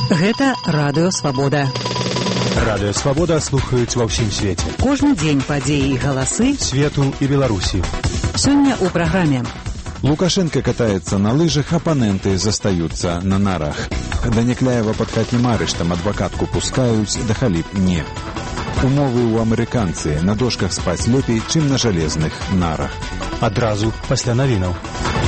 Гэта Радыё Свабода. Радыё Свабода слухаюць ва ўсім свеце. Кожны дзень падзеі і галасы свету і Беларусі. Сёння ў праграме. Лукашенко катаецца на лыжах, апаненты застаюцца на нарах. Да Някляева пад хатнім арыштам адвакатку пускаюць, да халіп не. Умовы ў амерыканцы: на дошках спаць лепей, чым на жалезных нарах. Адразу пасля навінаў.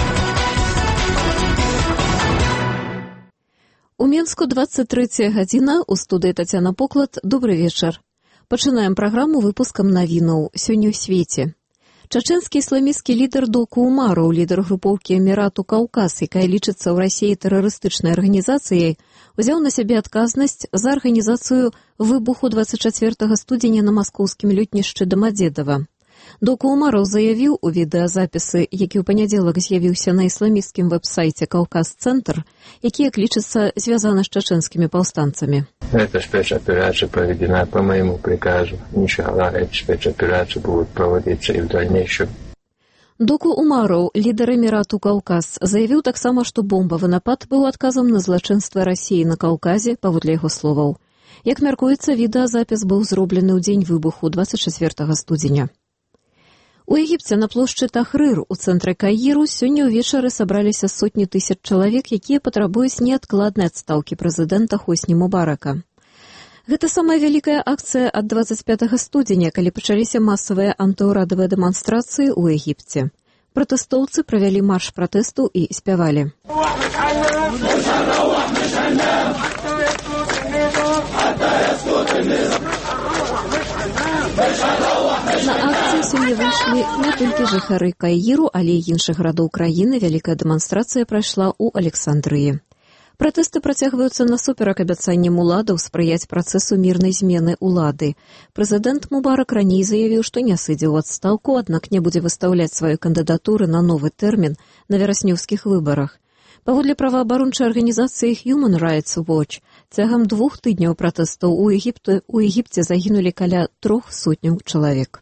У Менску 23 гадзіна, у студыі Тацяна Поклад. Добры вечар. Пачынаем праграму выпускам навінаў. Сёння ў свеце. Чачэнскі ісламісцкі лідар Доку Умаров, лідар групоўкі Эмірату Каўказ, якая лічыцца ў Расіі тэрарыстычнай арганізацыяй, узяў на сябе адказнасць за арганізацыю выбуху 24 студзеня на маскоўскім лётнішчы Дамадзедава. Доку Умаров заявіў у відэазапісы, які ў панядзелак з'явіўся на ісламісцкім вэб-сайце «Каўказ-цэнтр», які, як лічыцца, звязаны з чачэнскімі паўстанцамі. Эта спецоперация проведена по моему приказу. Иншаллах, эти спецоперации будут проводиться и в дальнейшем. Доку Умаров, лідар Эмірату Каўказ, заявіў таксама, што бомбавы напад быў адказам на злачынства Расіі на Каўказе, паводле яго словаў. Як мяркуецца, відэазапіс быў зроблены ў дзень выбуху 24 студзеня. У Егіпце на плошчы Тахрыр у цэнтры Каіру сёння ўвечары сабраліся сотні тысяч чалавек, якія патрабуюць неадкладнай адстаўкі прэзідэнта Хосні Мубарака. Гэта самая вялікая акцыя ад 25 студзеня, калі пачаліся масавыя антыўрадавыя дэманстрацыі ў Егіпце. Пратэстоўцы правялі марш пратэсту і спявалі. На акцыю сёння выйшлі не толькі жыхары Каіру, але і іншых гарадоў краіны. Вялікая дэманстрацыя прайшла ў Александрыі. Пратэсты працягваюцца насуперак абяцанням уладаў спрыяць працэсу мірнай змены ўлады. Прэзідэнт Мубарак раней заявіў, што не сыдзе ў адстаўку, аднак не будзе выстаўляць свае кандыдатуры на новы тэрмін на вераснёўскіх выбарах. Паводле праваабарончай арганізацыі Human Rights Watch, цягам 2 тыдняў пратэстаў у Егіпце загінулі каля 300 чалавек.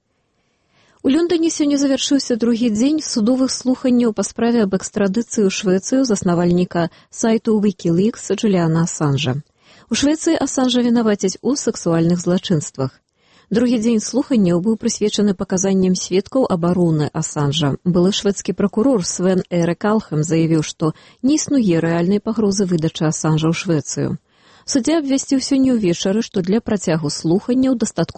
У Лондоне сёння завяршыўся другі дзень судовых слуханняў па справе аб экстрадыцыі ў Швецыю заснавальніка сайту Wikileaks Джуліана Асанжа. У Швецыі Асанжа вінавацяць у сексуальных злачынствах. Другі дзень слуханняў быў прысвечаны паказанням сведкаў абароны Асанжа. Былы шведскі пракурор Свен Эрик Алхэм заявіў, што не існуе рэальнай пагрозы выдачы Асанжа ў Швецыю. Суддзя абвясціў сёння ўвечары, што для працягу слуханняў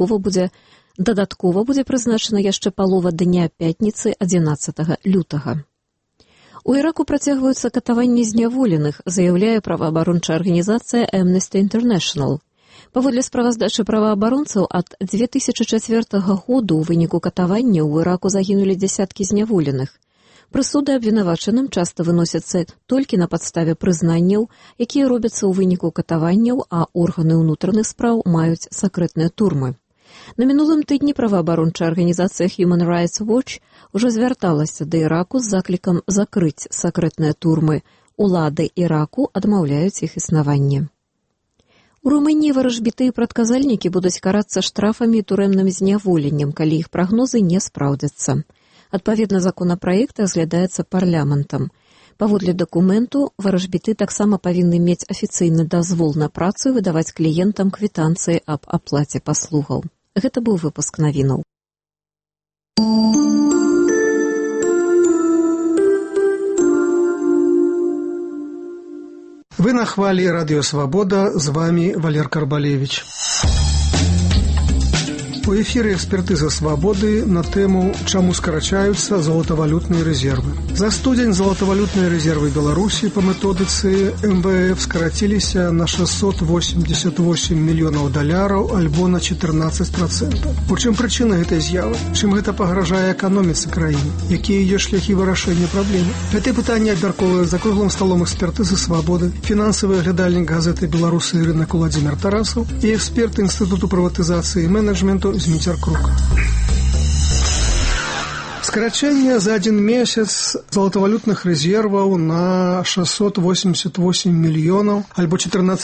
дадаткова будзе прызначана яшчэ палова дня пятніцы 11 лютага. У Іраку працягваюцца катаванні зняволеных, заяўляе праваабарончая арганізацыя Amnesty International. Паводле справаздачы праваабаронцаў, ад 2004 году ў выніку катавання ў Іраку загінулі дзясяткі зняволеных. Прысуды абвінавачаным часта выносяцца толькі на падставе прызнанняў, якія робяцца ў выніку катаванняў, а органы ўнутраных спраў маюць сакрэтныя турмы. На мінулым тыдні праваабарончая арганізацыя Human Rights Watch ужо звярталася да Іраку з заклікам закрыць сакрэтныя турмы. Улады Іраку адмаўляюць іх існаванне. У Румыніі варажбіты і прадказальнікі будуць карацца штрафамі і турэмным зняволеннем, калі іх прагнозы не спраўдзяцца. Адпаведна, законапраект разглядаецца парламентам. Паводле дакументу, варажбіты таксама павінны мець афіцыйны дазвол на працу і выдаваць кліентам квітанцыі аб аплаце паслугаў. Гэта быў выпуск навінаў. Вы на хвалі Радыё Свабода, з вами Валер Карбалевич. У эфіры экспертыза свабоды на тэму «Чаму скарачаюцца золатавалютныя рэзервы». За студзень золатавалютныя рэзервы Беларусі па методыцы МВФ скараціліся на 688 мільёнаў даляраў альбо на 14%. У чым прычына гэтай з'явы? Чым гэта пагражае эканоміцы краіны? Якія ёсць шляхі вырашэння праблемы? Гэтае пытанне абмяркоўвае за круглым сталом экспертызы свабоды фінансавы аглядальнік газеты «Беларусы» рынак Уладзімір Тарасаў і эксперт Інстытуту прыватызацыі і менеджменту Зміцер Крук. Скарачэнне за адзін месяц золатавалютных рэзерваў на 688 мільёнаў альбо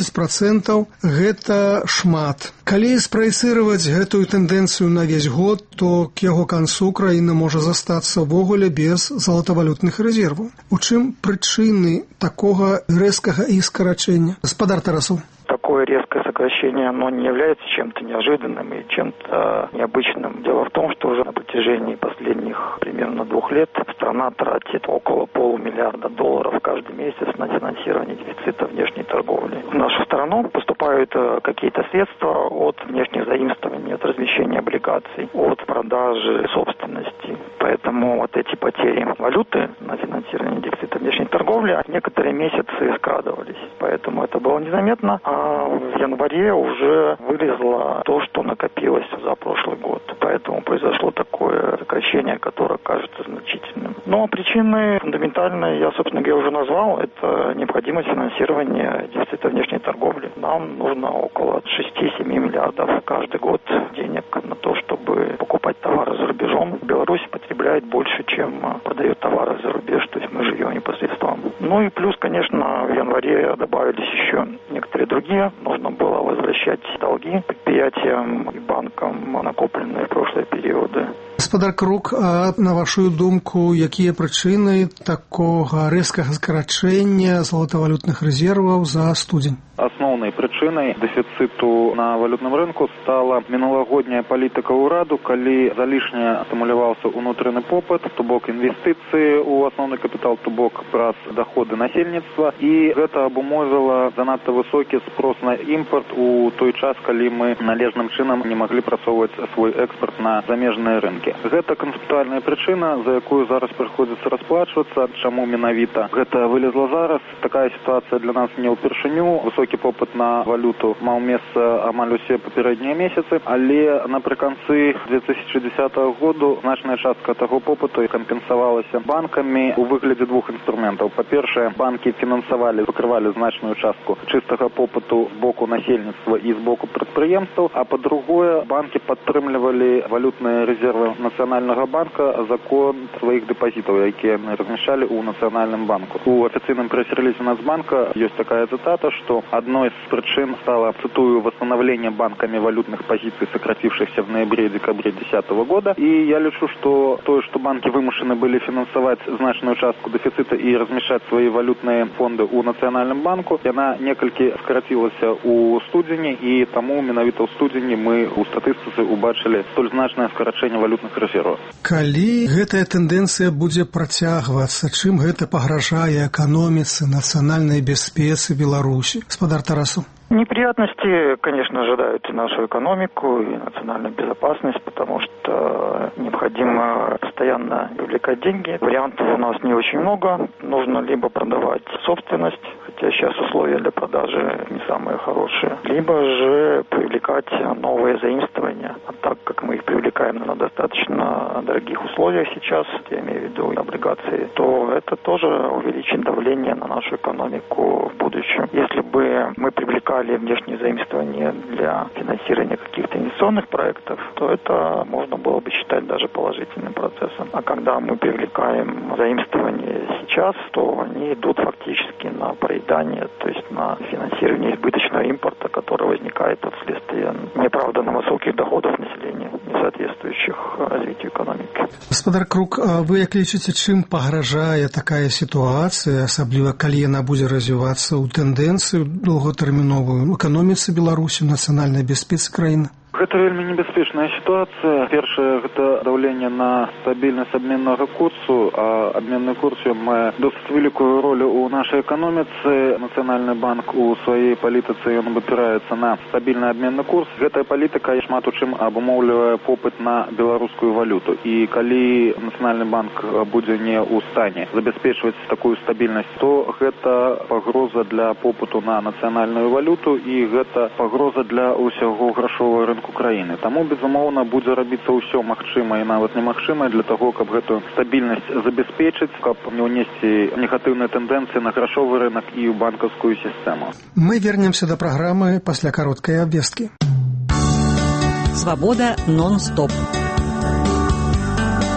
14% гэта шмат. Калі спраецыраваць гэтую тэндэнцыю на весь год, то к яго канцу краіна можа застацца ўвогуле без золатавалютных рэзерваў. У чым прычыны такога рэзкага іх скарачэння? Гаспадар Тарасоў. Такое резкое сокращение, оно не является чем-то неожиданным и чем-то необычным. Дело в том, что уже на протяжении последних примерно 2 лет страна тратит около $500 миллиарда каждый месяц на финансирование дефицита внешней торговли. В нашу страну поступают какие-то средства от внешних заимствований, от размещения облигаций, от продажи собственности. Поэтому вот эти потери валюты на финансирование дефицита внешней торговли некоторые месяцы скрадывались. Поэтому это было незаметно. А в январе уже вылезло то, что накопилось за прошлый год. Поэтому произошло такое сокращение, которое кажется значительным. Но причины фундаментальные, я, собственно говоря, уже назвал. Это необходимость финансирования дефицита внешней торговли. Нам нужно около 6-7 миллиардов каждый год денег на то, чтобы покупать товары за рубежом. Беларусь потребляет больше, чем продает товары за рубеж, то есть мы живем непосредственно. Ну и плюс, конечно, в январе добавились еще некоторые другие. Нужно было возвращать долги предприятиям и банкам, накопленные в прошлые периоды. Гаспадар Крук, а на вашу думку, якія прычыны такога рэзкага скарачэння золатавалютных рэзерваў за студзень? Основной причиной дефициту на валютном рынку стала минулагодняя политика ўраду, калі залішне стимулировался внутренний попыт, то бок инвестиции у основной капитал, то бок праз доходы насельніцтва, и это обумовило занадто высокий спрос на импорт у той час, калі мы належным чынам не могли прасоўваць свой экспорт на замежныя рынки. Гэта канцэптуальная причина, за якую зараз приходится расплачиваться. Чаму менавіта гэта вылезла зараз? Такая ситуация для нас не ўпершыню. Высокі попыт на валюту маў месца амаль усе папярэднія месяцы, але напрыканцы 2010 году значная частка таго попыту кампенсавалася банкамі у выглядзе двух інструментаў. Па-першае, банкі фінансавалі, выкрывалі значную частку чыстага попыту з боку насельніцтва і з боку прадпрыемстваў, а па-другое, банкі падтрымлівалі валютныя рэзервы Нацыянальнага банка за кошт сваіх дэпазітаў, якія размяшчалі ў Нацыянальным банку. У афіцыйным прэс-рэлізе Нацбанка ёсць такая цытата, что одной из причин стало, цитую, восстановление банками валютных позиций, сократившихся в ноябре и декабре 2010 года. И я лечу, что то, что банки вымушены были финансовать значную частку дефицита и размещать свои валютные фонды у Национальном банку, она некалькі скоротилась у студзені, и тому менавіта у студзені мы у статыстыцы убачили столь значное скорочение валютных резервов. Калі гэтая тэндэнцыя будзе працягвацца, чым гэта пагражае эканоміцы, нацыянальнай бяспецы Беларусі? Гаспадар Тарасоў. Неприятности, конечно, ожидают и нашу экономику, и национальную безопасность, потому что необходимо постоянно привлекать деньги. Вариантов у нас не очень много. Нужно либо продавать собственность, хотя сейчас условия для продажи не самые хорошие, либо же привлекать новые заимствования. А так как мы их привлекаем на достаточно дорогих условиях сейчас, я имею в виду облигации, то это тоже увеличит давление на нашу экономику в будущем. Если бы мы привлекали внешние заимствования для финансирования каких-то инвестиционных проектов, то это можно было бы считать даже положительным процессом. А когда мы привлекаем заимствования сейчас, то они идут фактически на проедание, то есть на финансирование избыточного импорта, который возникает от следствия неоправданно высоких доходов населения, не соответствующих развитию экономики. Гаспадар Крук, а вы як лічыце, чым пагражае такая сітуацыя, асабліва калі яна будзе развівацца ў тэндэнцыю доўгатэрміновую эканоміцы Беларусі, нацыянальнай бяспецы краіны? Гэта вельмі небяспечная сітуацыя. Першае, гэта даўленне на стабільнасць абменнага курсу, а абменны курс мае досыць вялікую ролю ў нашай эканоміцы. Нацыянальны банк у сваёй палітыцы ён абапіраецца на стабільны абменны курс. Гэтая палітыка шмат у чым абумоўлівае попыт на беларускую валюту. І калі Нацыянальны банк будзе не ў стане забяспечваць такую стабільнасць, то гэта пагроза для попыту на нацыянальную валюту і гэта пагроза для ўсяго грашовага рынку краіны. Таму, безумоўна, будзе рабіцца ўсё магчымае і нават немагчымае для таго, каб гэтую стабільнасць забяспечыць, каб не ўнесці негатыўныя тэндэнцыі на грашовы рынок і ў банкаўскую сістэму. Мы вернемся да праграмы пасля кароткай абвесткі. Свабода нон-стоп.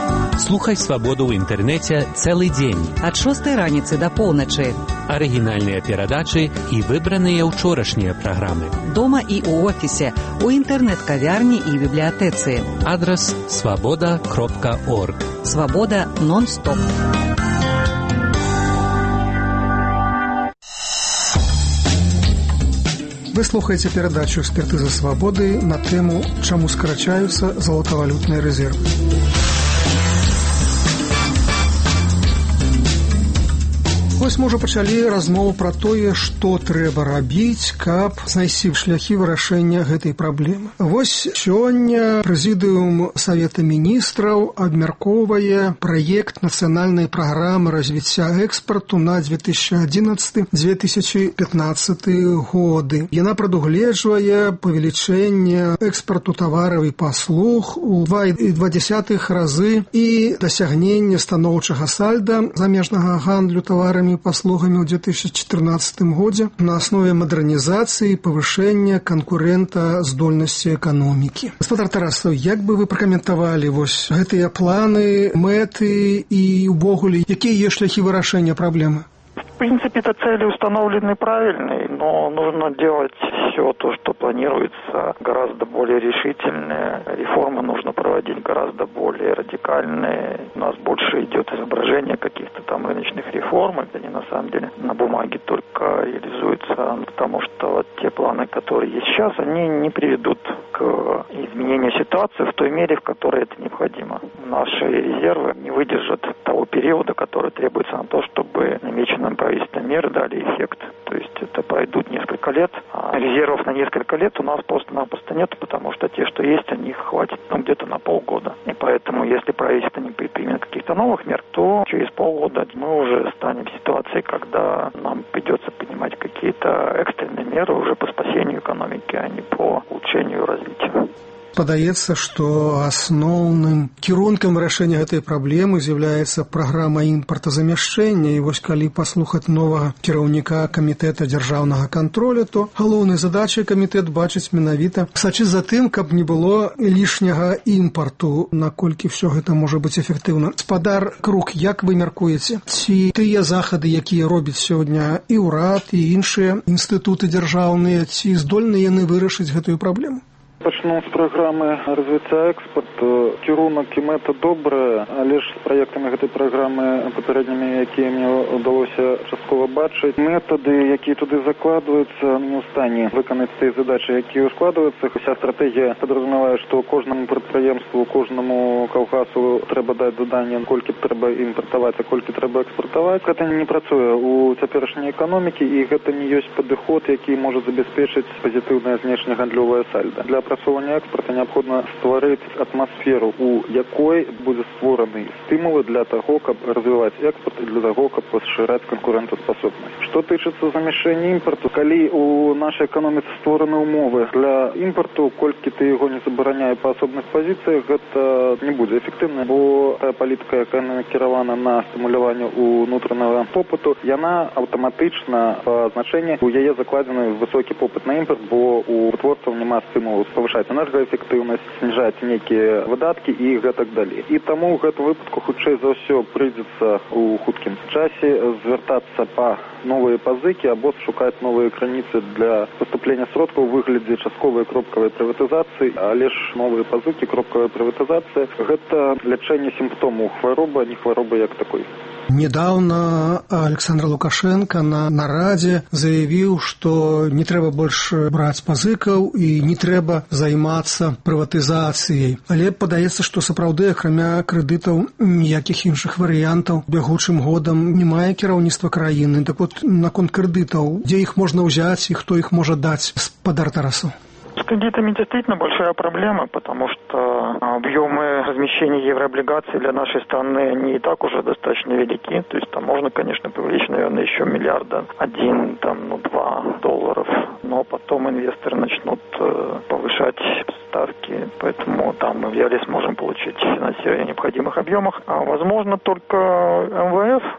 Слухай «Свабоду» ў інтэрнэце цэлы дзень. Ад 6 раніцы да поўначы. Арыгінальныя перадачы і выбраныя ўчорашнія праграмы. Дома і ў офісе, у інтэрнэт-кавярні і бібліятэцы. Адрас свабода.орг. Свабода нон-стоп. Вы слухаеце перадачу «Экспертыза свабоды» на тэму «Чаму скарачаюцца золатавалютныя рэзервы». Вось мы ўжо пачалі размову пра тое, што трэба рабіць, каб знайсці шляхі вырашэння гэтай праблемы. Вось сёння прэзідыум Савета міністраў абмяркоўвае праект нацыянальнай праграмы развіцця экспарту на 2011-2015 годы. Яна прадугледжвае павелічэнне экспарту тавараў і паслуг у 2,2 разы і дасягненне станоўчага сальда замежнага гандлю таварамі і паслугамі ў 2014 годзе на аснове мадэрнізацыі і павышэння канкурэнтаздольнасці эканомікі. Гаспадар Тарасаў, як бы вы пракаментавалі вось гэтыя планы, мэты і ўвогуле, якія ёсць шляхі вырашэння праблемы? В принципе, это цели установлены правильные, но нужно делать все то, что планируется, гораздо более решительные. Реформы нужно проводить гораздо более радикальные. У нас больше идет изображение каких-то там рыночных реформ, они на самом деле на бумаге только реализуются, потому что вот те планы, которые есть сейчас, они не приведут к изменению ситуации в той мере, в которой это необходимо. Наши резервы не выдержат того периода, который требуется на то, чтобы намеченным правительством меры дали эффект. То есть это пройдут несколько лет, а резервов на несколько лет у нас просто-напросто нет, потому что те, что есть, о них хватит где-то на полгода. И поэтому, если правительство не предпримет каких-то новых мер, то через полгода мы уже станем в ситуации, когда нам придется принимать какие-то экстренные меры уже по спасению экономики, а не по улучшению развития. Падаецца, што асноўным кірункам вырашэння гэтай праблемы з'яўляецца праграма імпартазамяшчэння. І вось калі паслухаць новага кіраўніка камітэта дзяржаўнага кантролю, то галоўнай задачай камітэт бачыць менавіта сачыць за тым, каб не было лішняга імпарту, наколькі ўсё гэта можа быць эфектыўна. Гаспадар Крук, як вы мяркуеце, ці тыя захады, якія робіць сёння і ўрад, і іншыя інстытуты дзяржаўныя, ці здольны яны вырашыць гэтую праблему? Пачну з праграмы развіцця экспарту. Кірунак і мэта добрая, але ж з праектамі гэтай праграмы папярэднімі, якія мне ўдалося часткова бачыць, метады, якія туды закладваюцца, не ў стане выканаць тыя задачы, якія ускладваюцца. Уся стратэгія падразумявае, што кожнаму прадпрыемству, кожнаму калгасу трэба даць заданне, колькі трэба імпартаваць, а колькі трэба экспартаваць. Гэта не працуе у цяперашняй эканомікі, і гэта не ёсць падыход, які можа забяспечыць пазітыўнае знешнегандлёвае сальда. Для прасоўвання экспарта неабходна стварыць атмасферу, у якой будзе створаны стымулы для таго, каб развіваць экспорт і для таго, каб пашыраць канкурэнтаспасобнасць. Што тычыцца замяшчэння імпарту, калі у нашай эканоміцы створаны ўмовы для імпарту, колькі ты яго не забараняе па асобных пазіцыях, гэта не будзе эфектыўна, бо тая палітыка, якая накіравана на стымуляванне ўнутранага попыту, яна аўтаматычна па значэнні у яе закладзены высокі попыт на імпарт, бо у вытворцаў няма стымулу павышаць энергаэфектыўнасць, зніжаць нейкія выдаткі і гэтак далей. І таму ў гэтым выпадку хутчэй за ўсё прыйдзецца ў хуткім часе звяртацца па новыя пазыкі або шукаць новыя крыніцы для паступлення сродкаў у выглядзе частковай кропкавай прыватызацыі, але ж новыя пазыкі, кропкавая прыватызацыя – гэта лячэнне сімптомаў хваробы, а не хваробы як такой. Недавно Александр Лукашенко на нарадзе заявіў, што не трэба больш браць пазыкаў і не трэба займацца прыватызацыяй. Але падаецца, што сапраўды, акрамя крэдытаў, ніякіх іншых варыянтаў бягучым годам не мае кіраўніцтва краіны. Так вот, наконт крэдытаў, дзе іх можна ўзяць і хто іх можа даць, гаспадар Тарасаў? С кредитами действительно большая проблема, потому что объемы размещения еврооблигаций для нашей страны не и так уже достаточно велики. То есть там можно, конечно, привлечь, наверное, еще миллиарда, $1-2. Но потом инвесторы начнут повышать ставки, поэтому там мы вряд ли сможем получить финансирование в необходимых объемах. А возможно, только МВФ мог бы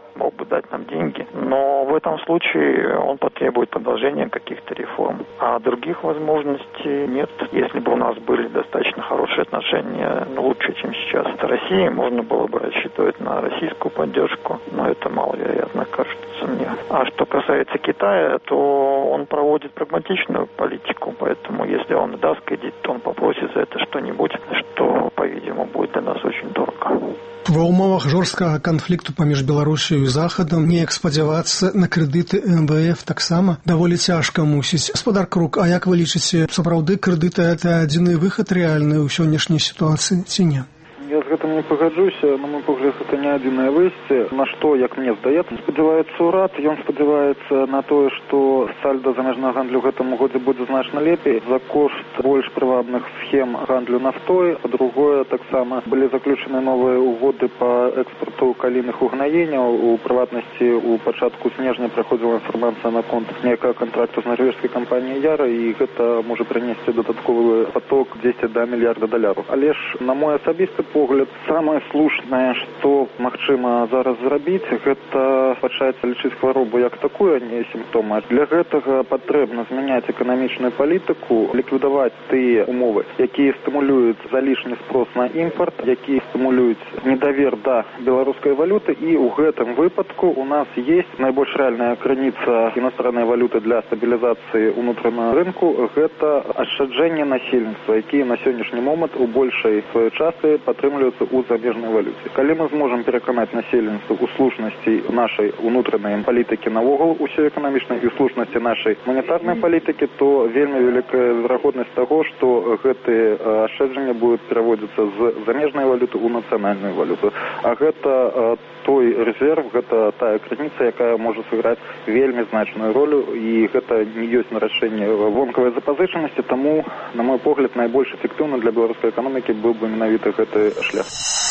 дать нам деньги. Но в этом случае он потребует продолжения каких-то реформ. А других возможностей нет. Если бы у нас были достаточно хорошие отношения, лучше, чем сейчас с Россией, можно было бы рассчитывать на российскую поддержку, но это маловероятно, кажется мне. А что касается Китая, то он проводит прагматичную политику, поэтому если он даст кредит, то он попросит за это что-нибудь, что, по-видимому, будет для нас очень дорого. Ва ўмовах жорсткага канфлікту паміж Беларусію і Захадам неяк спадзявацца на крэдыты МВФ таксама даволі цяжка мусіць. Гаспадар Крук, а як вы лічыце, сапраўды крэдыты – это адзіны выхад рэальны ў сённяшняй сітуацыі ці не? Я з гэтым не пагаджуся. На мой погляд, гэта не адзінае выйсце. На што, як мне здаецца, спадзяваецца ўрад. Ён спадзяваецца на тое, што сальда замежнага гандлю ў гэтым годзе будзе значна лепей за кошт больш прывабных схем гандлю нафтой. Па-другое, таксама былі заключаны новыя угоды па экспарту калійных угнаенняў. У прыватнасці, у пачатку снежня праходзіла інфармацыя наконт некага контракту з нарвежскай кампаніяй Яра, і гэта можа прынесці дадатковы поток 10 до мільярда доляраў. Але ж, на мой асабісты погляд, самае слушнае, што магчыма зараз зрабіць, гэта пачаць лічыць хваробу як такую, а не сімптомы. Для гэтага патрэбна змяняць эканамічную палітыку, ліквідаваць тыя умовы, якія стымулююць залішні спрос на імпорт, якія стымулююць недавер да беларускай валюты, і ў гэтым выпадку у нас есть найбольш рэальная крыніца іностраннай валюты для стабілізацыі ўнутранага рынку, гэта ашчаджэнне насельніцтва, якія на сённяшні момант у большай сваёй частцы падтрымліваюцца у замежнай валюце. Калі мы зможам пераканаць насельніцтва ў слушнасці нашай унутранай палітыкі навогул усёй эканамічнай і ў слушнасці нашай манетарнай палітыкі, то вельмі вялікая верагоднасць таго, што гэтыя ашчаджанні будуць пераводзіцца з замежнай валюты ў нацыянальную валюту. А гэта той рэзерв, гэта тая крыніца, якая можа сыграць вельмі значную ролю, і гэта не ёсць нарашэнне вонкавай запазычанасці, таму, на мой погляд, найбольш эфектыўна для беларускай эканомікі быў бы менавіта гэты шлях.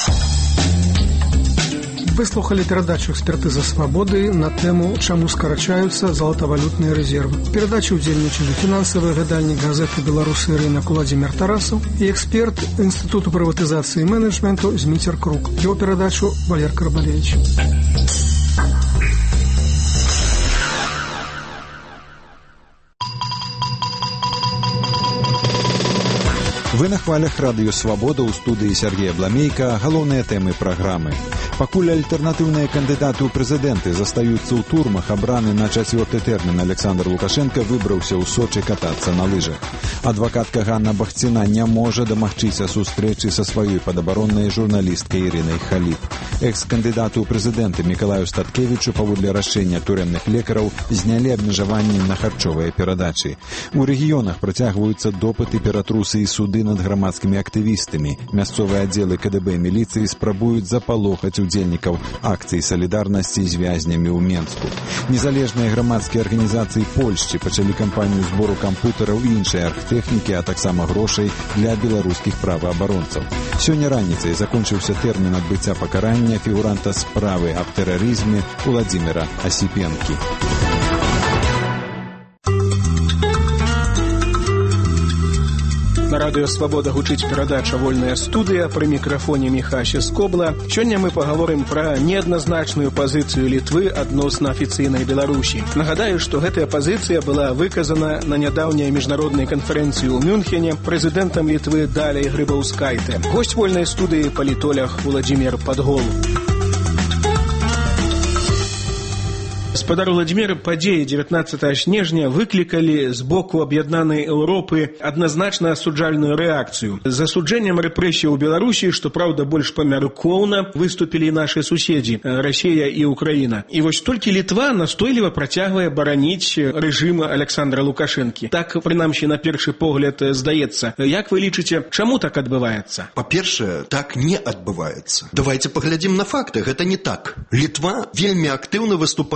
Вы слухали перадачу «Экспертыза свабоды» на тэму «Чаму скарачаюцца золотавалютныя рэзервы». В перадаче удзельнічалі фінансавы гадальнік газеты «Беларусы» рынок Владимир Тарасов і эксперт Інстытуту прыватызацыі і менеджменту Зміцер Крук. Его перадачу Валер Карбалевич. Вы на хвалях радыё «Свабода» ў студыі Сергея Бламейка. Галоўныя тэмы праграмы. Пакуль альтэрнатыўныя кандыдаты ў прэзідэнты застаюцца ў турмах, абраны на 4-й тэрмін Александр Лукашенко выбраўся ў Сочы катацца на лыжах. Адвакатка Ганна Бахціна не можа дамагчыся сустрэчы са сваёй падабароннай журналісткай Ірынай Халіп. Экс-кандыдату ў прэзідэнты Мікалаю Статкевічу паводле рашэння турэмных лекараў знялі абмежаванні на харчовыя перадачы. У рэгіёнах працягваюцца допыты, ператрусы і суды над грамадскімі актывістамі. Мясцовыя аддзелы КДБ міліцыі спрабуюць запалохаць удзельнікаў акцыі салідарнасці з вязнямі ў Менску. Незалежныя грамадскія арганізацыі Польшчы пачалі кампанію збору кампутараў і іншай архтэхнікі, а таксама грошай для беларускіх праваабаронцаў. Сёння раніцай закончыўся тэрмін адбыцця пакарання фігуранта справы аб тэрарызме Владзіміра Асіпенкі. На радыё «Свабода» гучыць перадача «Вольная студыя», пры мікрафоне Міхася Скобла. Сёння мы пагаворым пра неадназначную пазіцыю Літвы адносна афіцыйнай Беларусі. Нагадаю, што гэтая пазіцыя была выказана на нядаўняй міжнароднай канферэнцыі ў Мюнхене прэзідэнтам Літвы Даляй Грыбаўскайте. Госць «Вольнай студыі» палітолог Владзімір Падгол. Гаспадар Владзімір, падзеі 19 снежня выклікалі з боку аб'яднанай Еўропы адназначна асуджальную рэакцыю. З асуджэннем рэпрэсій у Беларусі, што, праўда, больш памяркоўна, выступілі нашы суседзі Расія і Украіна. І вось толькі Літва настойліва працягвае бараніць рэжым Александра Лукашэнкі. Так, прынамсі, на першы погляд здаецца. Як вы лічыце, чаму так адбываецца? Па-першае, так не адбываецца. Давайте паглядзім на факты. Гэта не так. Літва вельмі актыўна выступала за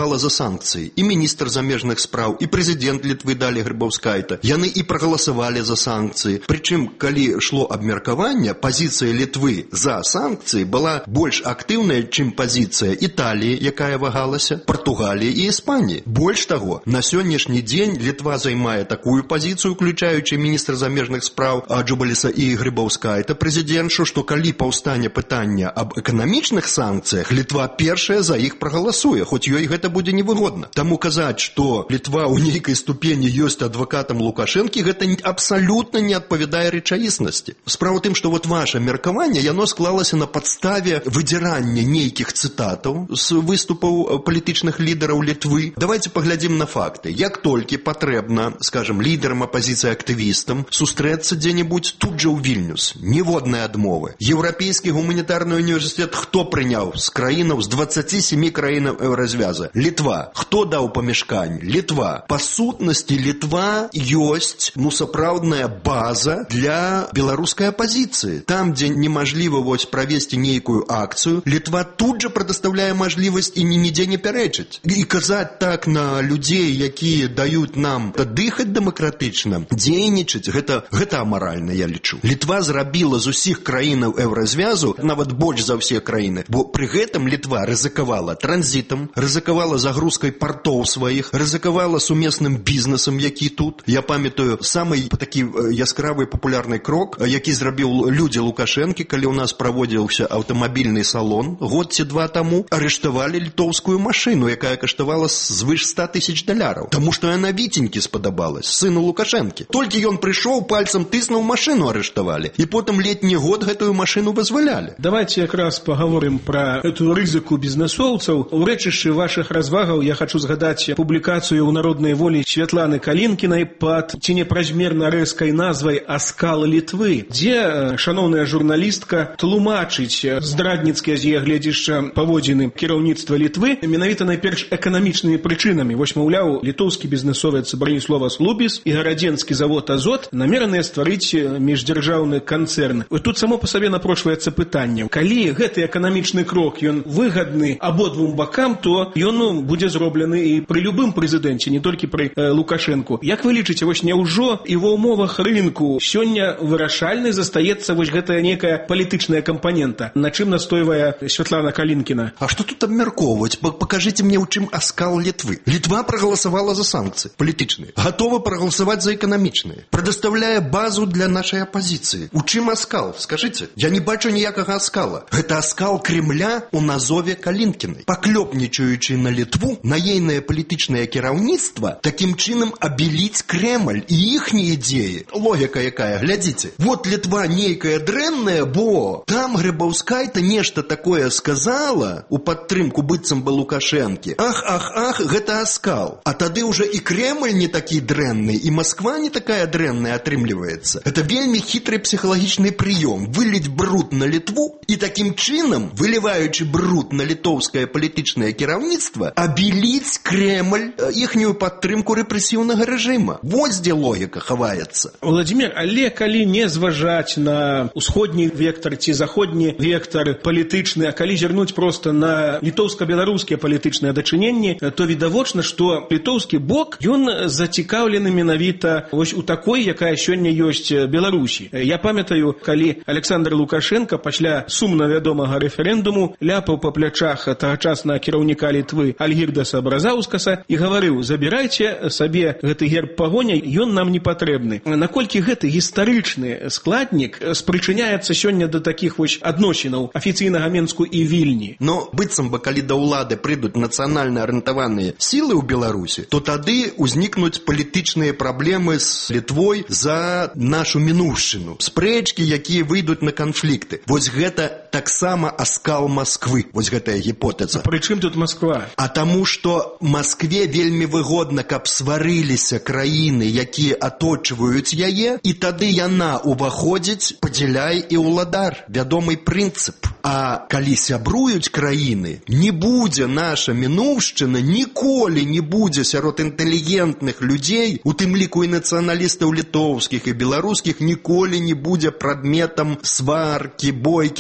санкцыі. І міністр замежных спраў, і прэзідэнт Літвы Далі Грыбаўскайта. Яны і прагаласавалі за санкцыі. Прычым, калі шло абмеркаванне, пазіцыя Літвы за санкцыі была больш актыўная, чым пазіцыя Італіі, якая вагалася, Партугаліі і Іспаніі. Больш таго, на сённяшні дзень Літва займае такую пазіцыю, уключаючы міністр замежных спраў Джубаліса і Грыбаўскайта, прэзідэнтшу, што калі паўстане пытанне аб эканамічных санкцыях, Літва першая за іх прагаласуе, хоць ёй гэта будзе невыгодна. Таму казаць, што Літва ў нейкай ступені ёсць адвакатам Лукашэнкі, гэта абсалютна не адпавядае рэчаіснасці. Справа ў тым, што вот ваше меркаванне, яно склалася на падставе выдзірання нейкіх цытатаў з выступаў палітычных лідараў Літвы. Давайте паглядзім на факты. Як толькі патрэбна, скажем, лідарам апазіцыі, актывістам сустрэцца дзе-небудзь тут жа ў Вільнюс, ніводнай адмовы. Еўрапейскі гуманітарны універсітэт хто прыняў з краінаў, з 27 краінаў Еўразвяза? Літва. Хто даў памяшканне? Літва. Па сутнасці Літва ёсць, сапраўдная база для беларускай апазіцыі. Там, дзе немажліва правесці нейкую акцыю, Літва тут жа прадастаўляе мажлівасць і нідзе не пярэчыць. І казаць так на людзей, якія даюць нам дыхаць дэмакратычна, дзейнічаць, гэта амаральна, я лічу. Літва зрабіла з усіх краінаў Еўразвязу, нават больш за ўсе краіны, бо пры гэтым Літва рызыкавала транзітам, рызыкавала загрузкай партоў сваіх, рызыкавала сумесным бізнесам, які тут. Я памятаю, самы такі яскравы папулярны крок, які зрабіў людзі Лукашэнкі, калі ў нас праводзіўся аўтамабільны салон год ці два таму, арыштавалі літоўскую машыну, якая каштавала звыш $100,000, таму што яна віценькі спадабалась, сыну Лукашэнкі. Толькі ён прыйшоў, пальцам тыснуў, машыну арыштавалі. І потым летні год гэтую машыну вызвалялі. Давайте якраз паговорым пра эту рызыку бізнесоўцаў. У рэчышчы вашых развагаў я хачу згадаць публікацыю ў народнай волі Святланы Калінкінай пад ці непразмерна рэзкай назвай «Аскал Літвы», дзе шаноўная журналістка тлумачыць здрадніцкія з яе гледзішча паводзіны кіраўніцтва Літвы менавіта найперш эканамічнымі прычынамі. Вось, маўляў, літоўскі бізнесовец Браніславас Лубіс і гарадзенскі завод «Азот» намераныя стварыць міждзяржаўны канцэрн. Тут само па сабе напрошваецца пытанне. Калі гэты эканамічны крок, ён выгадны абодвум бакам, то ён будзе зроблены і пры любым прэзідэнце, не толькі пры Лукашэнку. Як вы лічыце, вось няўжо і ва ўмовах рынку сёння вырашальнай застаецца вось гэтая некая палітычная кампанента, на чым настойвае Святлана Калінкіна? А што тут абмяркоўваць? Пакажыце мне, у чым аскал Літвы. Літва прагаласавала за санкцыі палітычныя, гатова прагаласаваць за эканамічныя, прадастаўляе базу для нашай апазіцыі. У чым аскал? Скажыце. Я не бачу ніякага аскала. Гэта аскал Кремля у назове Калінкінай. Паклёпнічаючы на Літву, на ейнае палітычнае кіраўніцтва, такім чынам абеліць Кремль і іхнія дзеі. Логіка якая, глядзіце. Вот Літва нейкая дрэнная, бо там Грыбаўскайта нешта такое сказала у падтрымку быццам бы Лукашэнкі. Ах, гэта аскал. А тады уже і Кремль не такі дрэнны, і Москва не такая дрэнная атрымліваецца. Это вельмі хітры псіхалагічны прыём. Выліць бруд на Літву і такім чынам, выліваючы бруд на літоўскае палітычнае кіраўніцтва, абеліць Кремль іхнюю падтрымку рэпрэсіўнага рэжыма. Вось дзе логіка хаваецца. Владимир, але калі не зважаць на усходні вектор ці заходні вектор палітычны, а калі зірнуць проста на літоўска-беларускія палітычныя дачыненні, то відавочна, што літоўскі бок, ён зацікаўлены менавіта вось у такой, якая сёння ёсць Беларусі. Я памятаю, калі Александр Лукашенко пасля сумна вядомага рэферэндуму ляпаў па плячах тагачаснага кіраўніка Літвы Альгірдаса Бразаўскаса і гаварыў: забірайце сабе гэты герб пагоня, ён нам не патрэбны. Наколькі гэты гістарычны складнік спрычыняецца сёння да такіх вось адносінаў афіцыйнага Менску і Вільні? Но быццам бы, калі да ўлады прыйдуць нацыянальна арыентаваныя сілы ў Беларусі, то тады ўзнікнуць палітычныя праблемы з Літвой за нашу мінуўшчыну. Спрэчкі, якія выйдуць на канфлікты. Вось гэта таксама аскал Масквы. Вось гэтая гіпотэза. Пры чым тут Масква? А таму, што Маскве вельмі выгодна, каб сварыліся краіны, якія аточваюць яе, і тады яна ўваходзіць падзяляй і ўладар. Вядомы прынцып. А калі сябруюць краіны, не будзе наша мінуўшчына, ніколі не будзе сярод інтэлігентных людзей, у тым ліку і нацыяналістаў літоўскіх і беларускіх, ніколі не будзе прадметам сваркі, бойкі.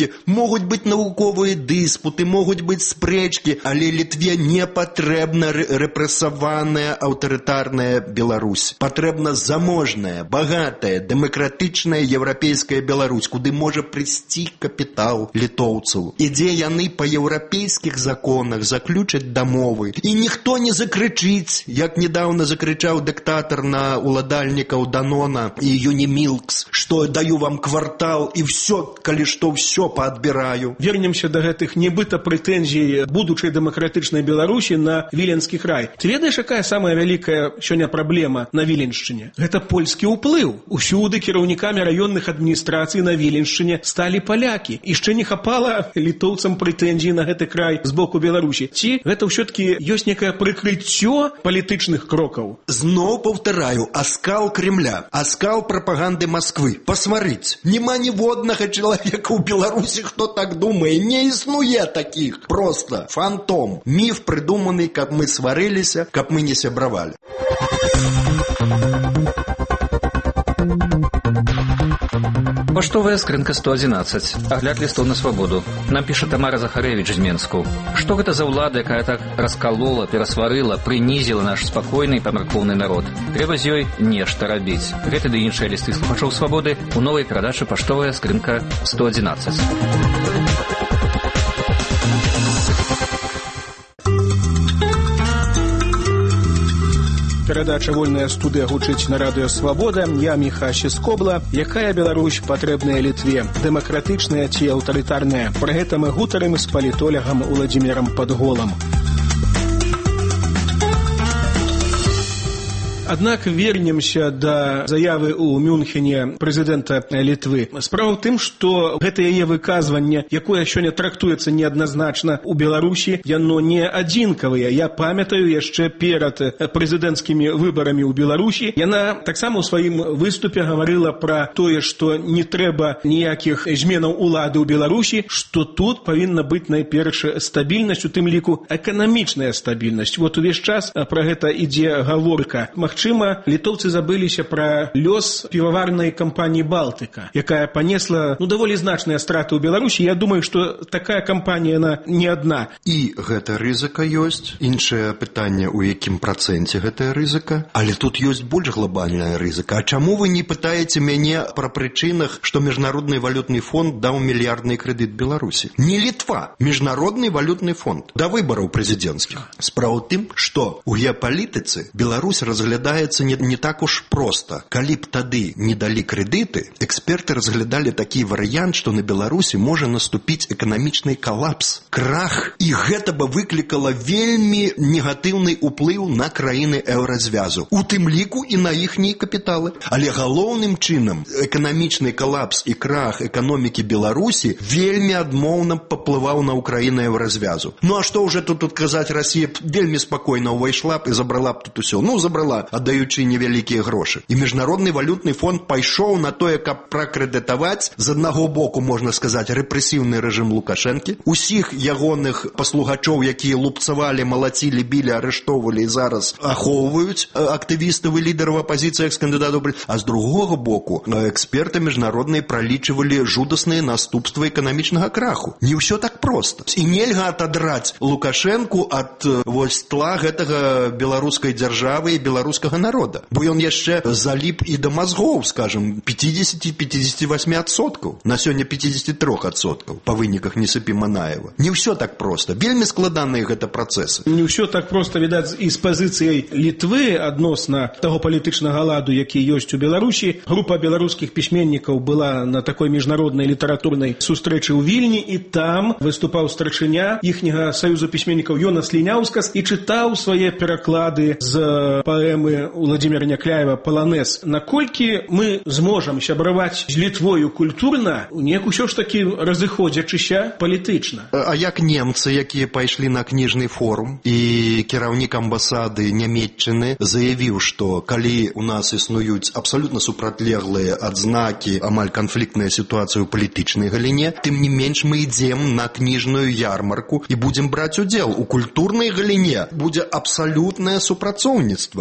могуць быць навуковыя дыспуты, могуць быць спрэчкі, але Літве не патрэбна рэпрэсаваная аўтарытарная Беларусь. Патрэбна заможная, багатая, дэмакратычная еўрапейская Беларусь, куды можа прыйсці капітал літоўцаў. І дзе яны па еўрапейскіх законах заключаць дамовы. І ніхто не закрычыць, як недавно закрычаў дыктатар на уладальнікаў Данона і Юнімілкс, што даю вам квартал і все, калі што все паадбіраю. Вернемся да гэтых нібыта прэтэнзій будучай дэмакратычнай Беларусі на Віленскі край. Ты ведаеш, якая самая вялікая сёння праблема на Віленшчыне? Гэта польскі ўплыў. Усюды кіраўнікамі раённых адміністрацый на Віленшчыне сталі палякі. Яшчэ не хапала літоўцам прэтэнзій на гэты край з боку Беларусі. Ці гэта ўсё-такі ёсць некае прыкрыццё палітычных крокаў? Зноў паўтараю, аскал Кремля, аскал прапаганды Москвы. Посмотрите, нема ніводнага чалавека ў Беларусі, хто так думае. Не існуе такіх. Просто фантом. Міф прыдуманы, каб мы сварыліся, каб мы не сябравалі. Паштовая скрынка 111. Агляд лістоў на свабоду. Нам піша Тамара Захарэвіч з Менску. Што гэта за ўлада, якая так раскалола, перасварыла, прынізіла наш спакойны і памяркоўны народ? Трэба з ёй нешта рабіць. Гэты ды іншыя лісты слухачоў свабоды у новай перадачы «Паштовая скрынка 111». Перадача «Вольная студыя» гучыць на радыё «Свабода». Я Міхась Скобла. Якая Беларусь патрэбная Літве? Дэмакратычная ці аўтарытарная? Пра гэта мы гутарым з палітолагам Уладзімірам Падголам. Аднак вернемся да заявы ў Мюнхене прэзідэнта Літвы. Справа ў тым, што гэта яе выказванне, якое сёння трактуецца неадназначна ў Беларусі, яно не адзінкавае. Я памятаю яшчэ перад прэзідэнцкімі выбарамі ў Беларусі. Яна таксама ў сваім выступе гаварыла пра тое, што не трэба ніякіх зменаў улады ў Беларусі, што тут павінна быць найперш стабільнасць, у тым ліку эканамічная стабільнасць. Вот увесь час пра гэта ідзе гаворка. Магчыма, літоўцы забыліся пра лёс піваварнай кампаніі «Балтыка», якая панесла даволі значныя страты ў Беларусі. Я думаю, што такая кампанія яна не адна. І гэта рызыка ёсць. Іншае пытанне, у якім працэнце гэтая рызыка. Але тут ёсць больш глобальная рызыка. А чаму вы не пытаеце мяне пра прычынах, што Міжнародны валютны фонд даў мільярдны крэдыт Беларусі? Не Літва, Міжнародны валютны фонд. Да выбараў прэзідэнцкіх. Справа ў тым, што ў геапалітыцы Беларусь разглядаецца не так уж проста. Калі б тады не далі крэдыты, эксперты разглядалі такі варыянт, што на Беларусі можа наступіць эканамічны калапс, крах, і гэта бы выклікала вельмі негатыўны ўплыў на краіны еўразвязу, у тым ліку і на іхнія капіталы. Але галоўным чынам эканамічны калапс і крах эканомікі Беларусі вельмі адмоўна паплываў на ўкраіну еўразвязу. Ну а што ўжо тут казаць, Расія вельмі спакойна ўвайшла б і забрала б тут усё. Забрала, аддаючы невялікія грошы. І Міжнародны валютны фонд пайшоў на тое, каб пракрэдытаваць, з аднаго боку, можна сказаць, рэпрэсіўны рэжым Лукашэнкі, усіх ягоных паслугачоў, якія лупцавалі, малацілі, білі, арыштоўвалі і зараз ахоўваюць актывістаў і лідараў апазіцыі як кандыдатаў. А з другога боку, эксперты міжнародныя пралічвалі жудасныя наступствы эканамічнага краху. Не ўсё так проста. І нельга атадраць Лукашэнку ад тла гэтага беларускай дзяржавы і беларускага народа. Бо ён яшчэ заліп і да мазгоў, скажем, 50-58%, на сёння 53% па выніках Несыпі Манаева. Не ўсё так проста. Вельмі складаныя гэта працэсы. Не ўсё так проста, відаць, і з пазіцыяй Літвы адносна таго палітычнага ладу, які ёсць у Беларусі. Група беларускіх пісьменнікаў была на такой міжнароднай літаратурнай сустрэчы ў Вільні, і там выступаў старшыня іхняга саюзу пісьменнікаў Йонас Ліняўскас і чытаў свае пераклады з паэмы Уладзіміра Някляева «Паланез». Наколькі мы зможам сябраваць з Літвою культурна, неяк усё ж такі разыходзячыся палітычна. А як немцы, якія пайшлі на кніжны форум, і кіраўнік амбасады Нямецчыны заявіў, што калі у нас існуюць абсалютна супрацьлеглыя адзнакі, амаль канфліктная сітуацыя ў палітычнай галіне, тым не менш мы ідзем на кніжную ярмарку і будзем браць удзел. У культурнай галіне будзе абсалютнае супрацоўніцтва. І яны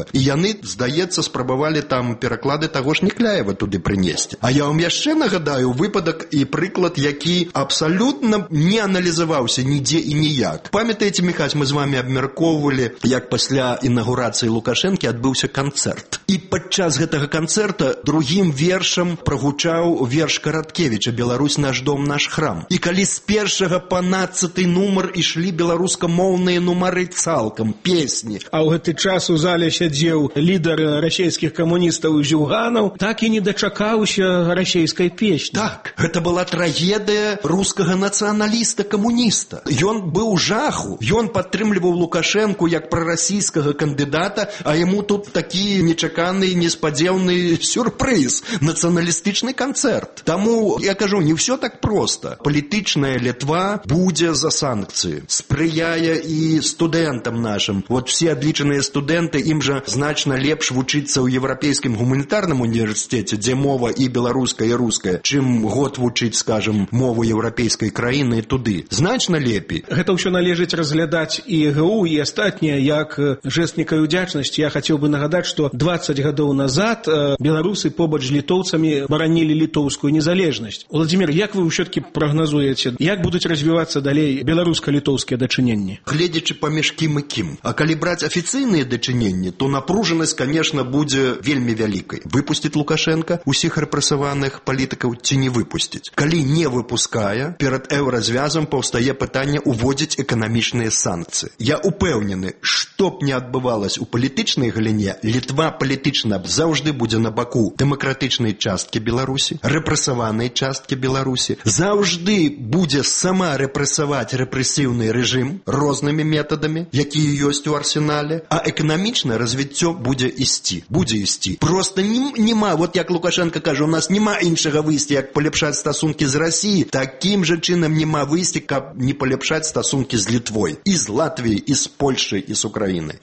яны, здаецца, спрабавалі там пераклады таго ж Некляева туды прынесці. А я вам яшчэ нагадаю выпадак і прыклад, які абсалютна не аналізаваўся нідзе і ніяк. Памятаеце, Міхась, мы з вами абмяркоўвалі, як пасля інаўгурацыі Лукашэнкі адбыўся канцэрт. І падчас гэтага канцэрта другім вершам прагучаў верш Караткевіча «Беларусь, наш дом, наш храм». І калі з 1 па 12 нумар ішлі беларускамоўныя нумары цалкам, песні. А ў гэты час у зале сядзеў лідар расійскіх камуністаў Зюганаў, так і не дачакаўся расійскай песні. Так, гэта была трагедыя рускага нацыяналіста-камуніста. Ён быў жаху, ён падтрымліваў Лукашэнку як прарасійскага кандыдата, а яму тут такі нечаканы, неспадзеўны сюрпрыз, нацыяналістычны канцэрт. Таму, я кажу, не ўсё так проста. Палітычная Літва будзе за санкцыі. Спрыяе і студэнтам нашым. Вот все адлічаныя студэнты, ім жа значна лепш вучыцца ў Еўрапейскім гуманітарным універсітэце, дзе мова і беларуская, і руская, чым год вучыць, скажем, мову еўрапейскай краіны туды. Значна лепей. Гэта ўсё належыць разглядаць і ЭГУ, і астатнія, як жэст некай удзячнасці. Я хацеў бы нагадаць, што 20 гадоў назад беларусы побач з літоўцамі баранілі літоўскую незалежнасць. Владзімір, як вы ўсё-такі прагназуеце, як будуць развівацца далей беларуска-літоўскія дачыненні? Гледзячы паміж кім і кім. А калі браць афіцыйныя дачыненні, то напружанасць, конечно, будзе вельмі вялікай. Выпусціць Лукашенка усіх рэпрэсаваных палітыкаў ці не выпусціць. Калі не выпускае, перад еўразвязам паўстае пытанне уводзіць эканамічныя санкцыі. Я упэўнены, што б не адбывалася ў палітычнай галіне, Літва палітычна заўжды будзе на баку дэмакратычнай часткі Беларусі, рэпрэсаванай часткі Беларусі, заўжды будзе сама рэпрэсаваць рэпрэсіўны рэжым рознымі метадамі, якія ёсць у арсенале, а эканамічнае развіццё будзе ісці. Будзе ісці. Просто нема, вот як Лукашенко кажа, у нас нема іншага выйсця, як палепшаць стасункі з Расіі, такім жа чынам нема выйсця, каб не палепшаць стасункі з Літвой, і з Латвіяй, і з Польшай, і з Украінай.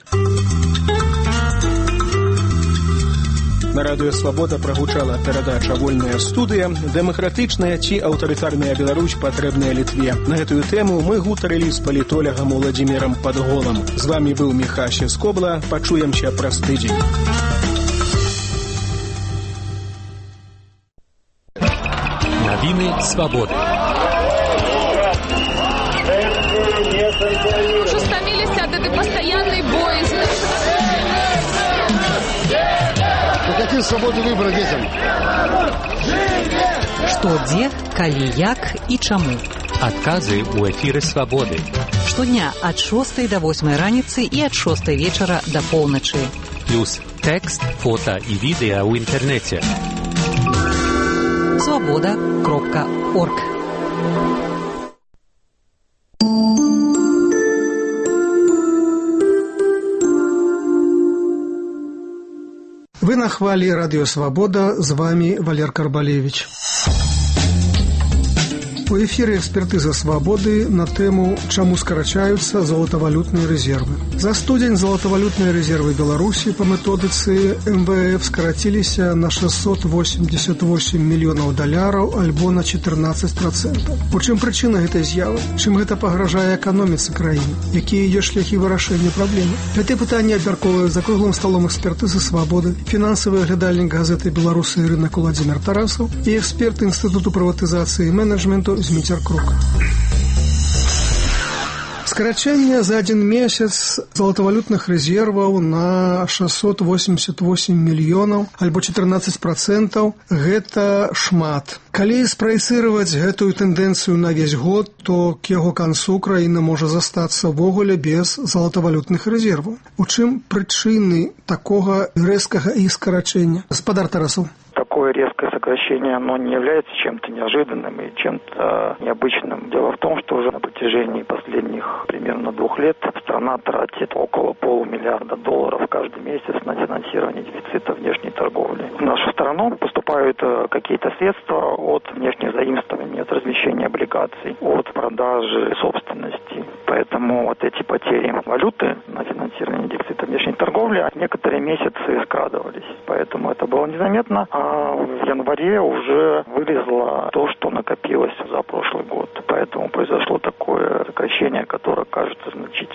На радыё «Свабода» прагучала перадача «Вольная студыя», дэмакратычная ці аўтарытарная Беларусь патрэбная Літве. На гэтую тэму мы гутарылі з палітолагам Уладзімірам Падголам. З вамі быў Міхася Скобла. Пачуемся праз тыдзень. Навіны «Свабоды». Уже стомились от этой постоянной боязни. Какие свободы выбора детям? Што, дзе, калі, як і чаму. Адказы ў эфіры «Свабоды». Штодня ад 6 до 8 раніцы і ад 6 вечара до поўначы. Плюс тэкст, фота і відэа ў інтэрнэце. Свобода.орг. Вы на хвалі радыё «Свабода», з вами Валер Карбалевич. У эфіры экспертыза «Свабоды» на тэму «Чаму скарачаюцца золатавалютныя рэзервы». За студзень золатавалютныя рэзервы Беларусі па методыцы МВФ скараціліся на 688 мільёнаў даляраў альбо на 14%. У чым прычына гэтай з'явы? Чым гэта пагражае эканоміцы краіны? Якія ёсць шляхі вырашэння праблемы? Гэтыя пытанні абмяркоўваюць за круглым сталом экспертызы «Свабоды», фінансавы аглядальнік газеты «Беларусы» і рынак Уладзімір Тарасаў і эксперт Інстытуту прыватызацыі і менеджменту Зміцер Крук. Скарачэнне за адзін месяц золатавалютных рэзерваў на 688 мільёнаў альбо 14% гэта шмат. Калі спраецыраваць гэтую тэндэнцыю на весь год, то к яго канцу краіна можа застацца ўвогуле без золатавалютных рэзерваў. У чым прычыны такога рэзкага іх скарачэння? Гаспадар Тарасаў. Такое резкое сокращение, оно не является чем-то неожиданным и чем-то необычным. Дело в том, что уже на протяжении последних примерно 2 лет страна тратит около $500 миллиарда каждый месяц на финансирование дефицита внешней торговли. В нашу страну поступают какие-то средства от внешних заимствований, от размещения облигаций, от продажи собственности. Поэтому вот эти потери валюты на финансирование дефицита внешней торговли некоторые месяцы скрадывались. Поэтому это было незаметно. А в январе уже вылезло то, что накопилось за прошлый год. Поэтому произошло такое сокращение, которое кажется значительным.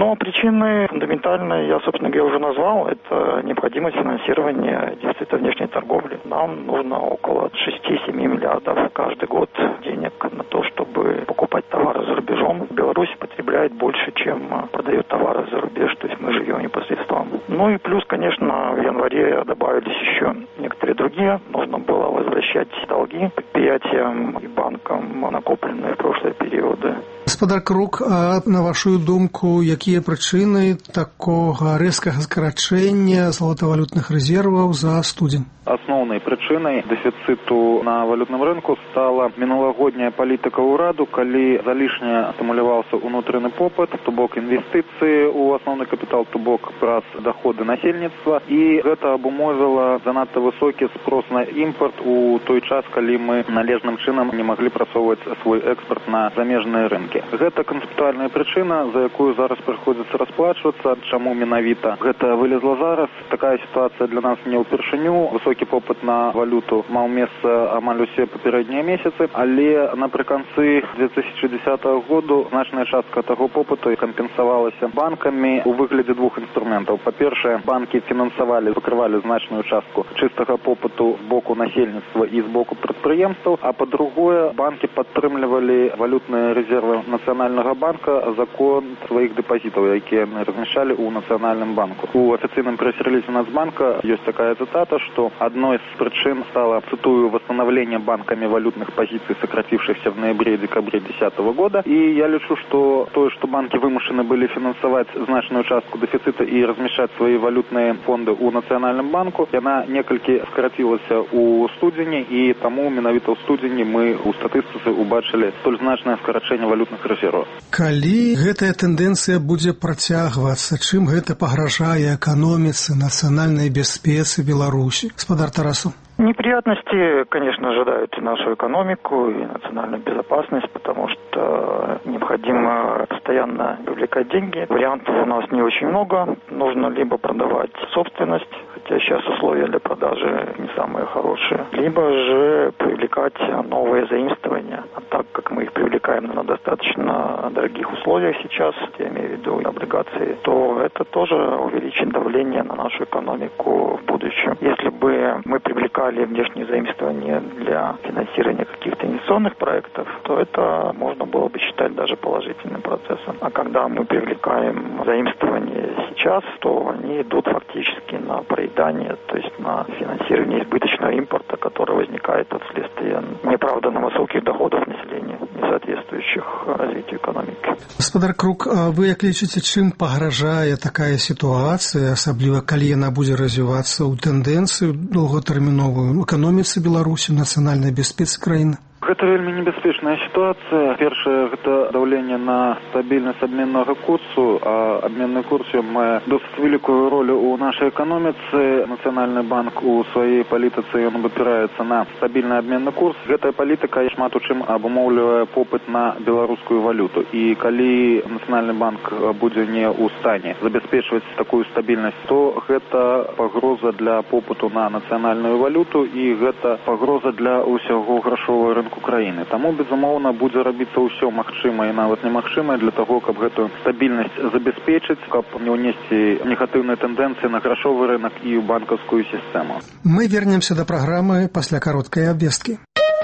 Но причины фундаментальные, я, собственно говоря, уже назвал. Это необходимость финансирования дефицита внешней торговли. Нам нужно около 6-7 миллиардов каждый год денег на то, чтобы покупать товары за рубежом. Беларусь потребляет больше, чем продает товары за рубеж, то есть мы живем непосредством. Ну и плюс, конечно, в январе добавились еще некоторые другие. Нужно было возвращать долги предприятиям и банкам, накопленные в прошлые периоды. Гаспадар Крук, а на вашу думку, якія прычыны такога рэзкага скарачэння золотавалютных рэзерваў за студзень? Основной причиной дефициту на валютном рынку стала минулагодняя политика ўраду, калі залішне стимулировался внутренний попыт, то бок инвестиции у основной капитал, то бок праз доходы насельніцтва, и это обумовило занадто высокий спрос на импорт у той час, калі мы належным чынам не могли просовывать свой экспорт на замежные рынки. Это концептуальная причина, за якую зараз приходится расплачиваться, чему менавіта гэта вылезла зараз. Такая ситуация для нас не упершыню. Высокі попыт на валюту маў месца амаль усе папярэднія месяцы, але напрыканцы 2010 году значная частка таго попыту кампенсавалася банкамі у выглядзе двух інструментаў. Па-першае, банкі фінансавалі, пакрывалі значную частку чыстага попыту з боку насельніцтва і з боку прадпрыемстваў, а па-другое, банкі падтрымлівалі валютныя рэзервы Нацыянальнага банка за кошт сваіх дэпазітаў, якія яны размяшчалі ў Нацыянальным банку. У афіцыйным прэс-рэлізе Нацбанка ёсць такая цитата, что одной из причин стало, цитую, восстановление банками валютных позиций, сократившихся в ноябре и декабре 2010 года. И я лечу, что то, что банки вымушены были финансовать значную частку дефицита и размещать свои валютные фонды у Национальном банку, она некалькі скоротилася у студзені, и тому менавіта у студзені мы у статыстыцы убачили столь значное скорочение валютных резервов. Калі гэтая тэндэнцыя будзе працягвацца, чым гэта пагражае эканоміцы, нацыянальнай бяспецы Беларусі? Гаспадар Тарасу. Неприятности, конечно, ожидают и нашу экономику, и национальную безопасность, потому что необходимо постоянно привлекать деньги. Вариантов у нас не очень много. Нужно либо продавать собственность, хотя сейчас условия для продажи не самые хорошие, либо же привлекать новые заимствования. А так как мы их привлекаем на достаточно дорогих условиях сейчас, я имею в виду облигации, то это тоже увеличит давление на нашу экономику в будущем. Если бы мы привлекали внешние заимствования для финансирования каких-то инвестиционных проектов, то это можно было бы считать даже положительным процессом. А когда мы привлекаем заимствования сейчас, то они идут фактически на проедание, то есть на финансирование избыточного импорта, который возникает от следствия неоправданно высоких доходов населения, не соответствующих развитию экономики. Гаспадар Крук, вы як лічыце, чым пагражае такая сітуацыя, асабліва калі яна будзе развівацца ў тэндэнцыю доўгатэрміновую эканоміцы Беларусі, нацыянальнай бяспецы краіны? Гэта вельмі небяспечная ситуация. Першае, гэта давление на стабильность обменного курсу, а обменный курс мае досыць великую роль у нашей экономице. Национальный банк у своей политицы он опирается на стабильный обменный курс. Гэтая политика шмат у чым абумоўлівае попыт на беларускую валюту. И калі Национальный банк будзе не у стане забяспечваць такую стабильность, то гэта пагроза для попыту на национальную валюту, и гэта пагроза для усяго грашового рынку Украины. Тому, безумоўна, будзе рабіцца ўсё магчымае і нават немагчымае для того, каб гэтую стабільнасць забяспечыць, каб не ўнесці негатыўныя тэндэнцыі на грашовы рынок і ў банкаўскую сістэму. Мы вернемся да праграмы пасля кароткай абвесткі.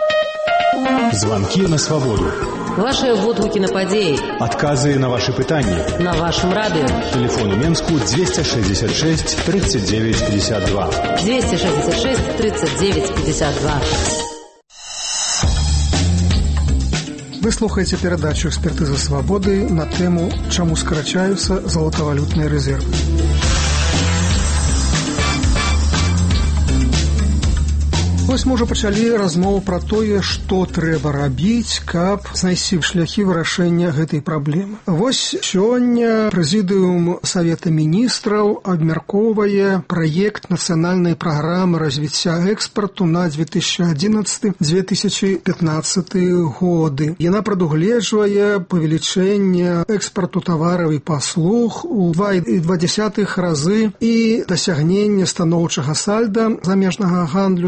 Звонки на свободу. Ваши водгукі на падзеі. Адказы на ваши пытанні. На вашем радио. Телефон у Менску 266 39 52. 266 39 52. Вы слухаеце перадачу «Экспертыза свабоды» на тэму «Чаму скарачаюцца золотавалютныя рэзервы». Вось мы ўжо пачалі размову пра тое, што трэба рабіць, каб знайсці шляхі вырашэння гэтай праблемы. Вось сёння прэзідыум Савета міністраў абмяркоўвае праект нацыянальнай праграмы развіцця экспарту на 2011-2015 годы. Яна прадугледжвае павелічэнне экспарту тавараў і паслуг у 2,2 разы і дасягнення станоўчага сальда замежнага гандлю таварамі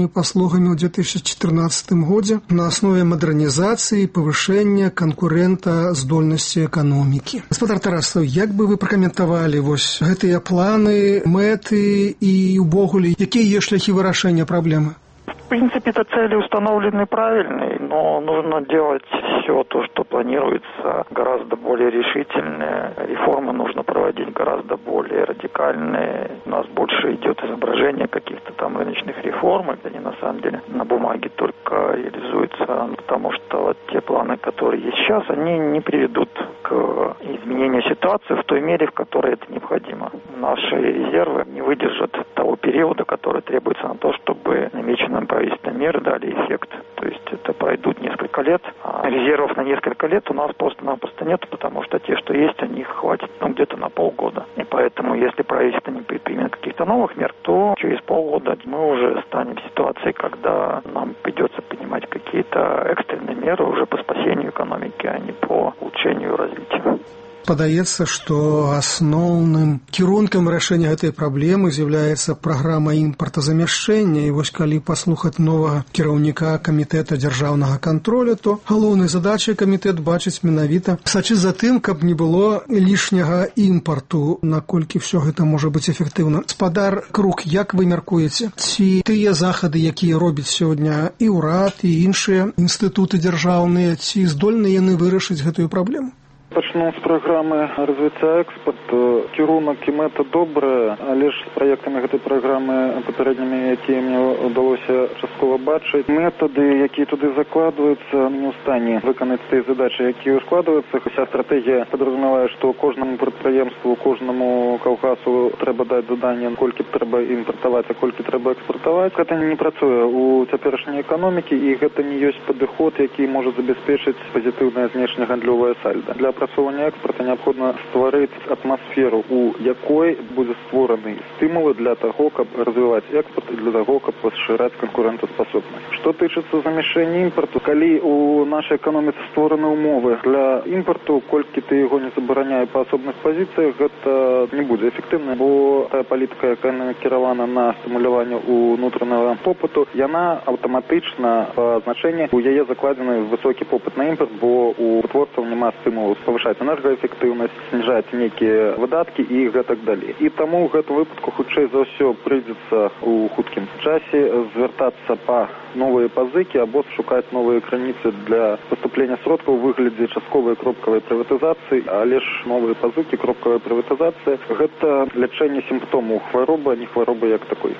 таварамі і паслугамі ў 2014 годзе на аснове мадэрнізацыі і павышэння канкурэнтаздольнасці эканомікі. Гаспадар Тарасаў, як бы вы пракаментавалі вось гэтыя планы, мэты і ўвогуле, якія ёсць шляхі вырашэння праблемы? В принципе, это цели установлены правильные, но нужно делать все то, что планируется, гораздо более решительные. Реформы нужно проводить гораздо более радикальные. У нас больше идет изображение каких-то там рыночных реформ, они на самом деле на бумаге только реализуются, потому что вот те планы, которые есть сейчас, они не приведут к изменению ситуации в той мере, в которой это необходимо. Наши резервы не выдержат того периода, который требуется на то, чтобы намеченным правительственные меры дали эффект. То есть это пройдут несколько лет, а резервов на несколько лет у нас просто-напросто нет, потому что те, что есть, о них хватит где-то на полгода. И поэтому, если правительство не предпримет каких-то новых мер, то через полгода мы уже станем в ситуации, когда нам придется принимать какие-то экстренные меры уже по спасению экономики, а не по улучшению развития. Падаецца, што асноўным кірункам рашэння гэтай праблемы з'яўляецца праграма імпартазамяшчэння. І вось калі паслухаць новага кіраўніка камітэта дзяржаўнага кантролю, то галоўнай задачай камітэт бачыць менавіта сачыць за тым, каб не было лішняга імпарту, наколькі ўсё гэта можа быць эфектыўна. Гаспадар Крук, як вы мяркуеце, ці тыя захады, якія робіць сёння і ўрад, і іншыя інстытуты дзяржаўныя, ці здольны яны вырашыць гэтую праблему? Пачну з праграмы развіцця экспарту. Кірунак і мэта добрая, але ж з праектамі гэтай праграмы папярэднімі, якія мне ўдалося часткова бачыць, метады, якія туды закладваюцца, не ў стане выканаць тыя задачы, якія складваюцца. Уся стратэгія падразумявае, што кожнаму прадпрыемству, кожнаму калгасу трэба даць заданне, колькі трэба імпартаваць, а колькі трэба экспартаваць. Гэта не працуе ў цяперашняй эканомікі, і гэта не ёсць падыход, які можа забяспечыць пазітыўнае знешнегандлёвае сальда. Для прасоўвання экспарта неабходна стварыць атмасферу, у якой будзе створаны стымулы для таго, каб развіваць экспарт і для таго, каб пашыраць канкурэнтаспасобнасць. Што тычыцца замяшчэння імпарту, калі у нашай эканоміцы створаны ўмовы для імпарту, колькі ты яго не забараняе па асобных пазіцыях, гэта не будзе эфектыўна, бо тая палітыка, якая накіравана на стымуляванне ўнутранага попыту, яна аўтаматычна па значэнні у яе закладзены высокі попыт на імпарт, бо у вытворцаў няма стымулу павышаць энергаэфектыўнасць, зніжаць нейкія выдаткі і гэтак далей. І таму ў гэтым выпадку хутчэй за ўсё прыйдзецца ў хуткім часе звяртацца па новыя пазыкі або шукаць новыя крыніцы для паступлення сродкаў у выглядзе частковай кропкавай прыватызацыі, але ж новыя пазыкі, кропкавая прыватызацыя – гэта лячэнне сімптомаў хваробы, а не хваробы як такой.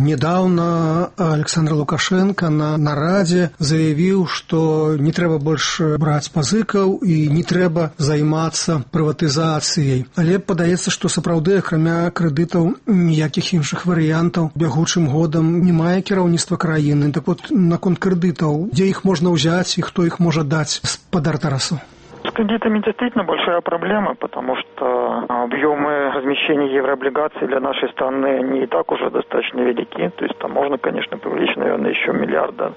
Недавно Александр Лукашенко на нарадзе заявіў, што не трэба больш браць пазыкаў і не трэба займацца прыватызацыяй. Але падаецца, што сапраўды, акрамя крэдытаў, ніякіх іншых варыянтаў бягучым годам не мае кіраўніцтва краіны. Так вот, наконт крэдытаў, дзе іх можна ўзяць і хто іх можа даць? Гаспадар Тарасаў. С кредитами действительно большая проблема, потому что объемы размещения еврооблигаций для нашей страны не и так уже достаточно велики. То есть там можно, конечно, привлечь, наверное, еще миллиарда,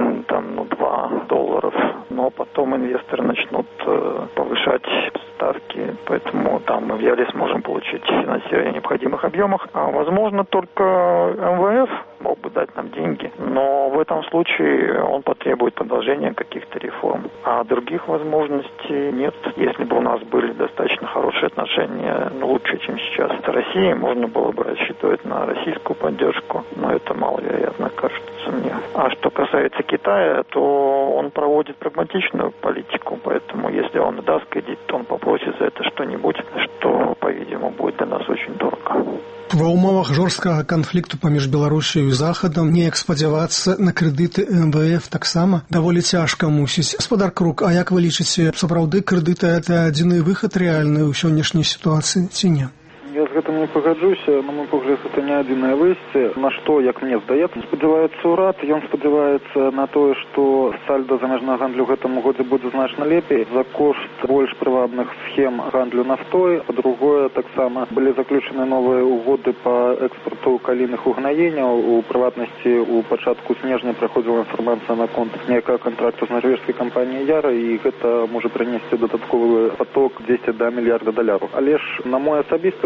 $1-2, но потом инвесторы начнут повышать ставки, поэтому там мы в Яле сможем получить финансирование в необходимых объемах. А возможно, только МВФ мог бы дать нам деньги, но в этом случае он потребует продолжения каких-то реформ. А других возможностей нет. Если бы у нас были достаточно хорошие отношения, лучше, чем сейчас с Россией, можно было бы рассчитывать на российскую поддержку, но это маловероятно, кажется мне. А что касается Китая, то он проводит прагматичную политику, поэтому если он даст кредит, то он попросит за это что-нибудь, что, по-видимому, будет для нас очень дорого. Ва ўмовах жорсткага канфлікту паміж Беларусью і Захадам неяк спадзявацца на крэдыты МВФ таксама даволі цяжка мусіць. Гаспадар Крук, а як вы лічыце, сапраўды крэдыты – это адзіны выхад рэальны ў сённяшняй сітуацыі ці не? Я з гэтым не пагаджуся, на мой погляд, гэта не адзінае выйсце. На што, як мне здаецца, спадзяваецца ўрад, ён спадзяваецца на тое, што сальда замежнага гандлю ў гэтым годзе будзе значна лепей за кошт больш прывабных схем гандлю нафтой. Па-другое, таксама былі заключаны новыя угоды па экспарту калійных угнаенняў. У прыватнасці, у пачатку снежня праходзіла інфармацыя наконт некага кантракту з нарвежскай кампаніяй Яра, і гэта можа прынесці дадатковы поток $200 мільярда. Але ж, на мой асабісты погляд,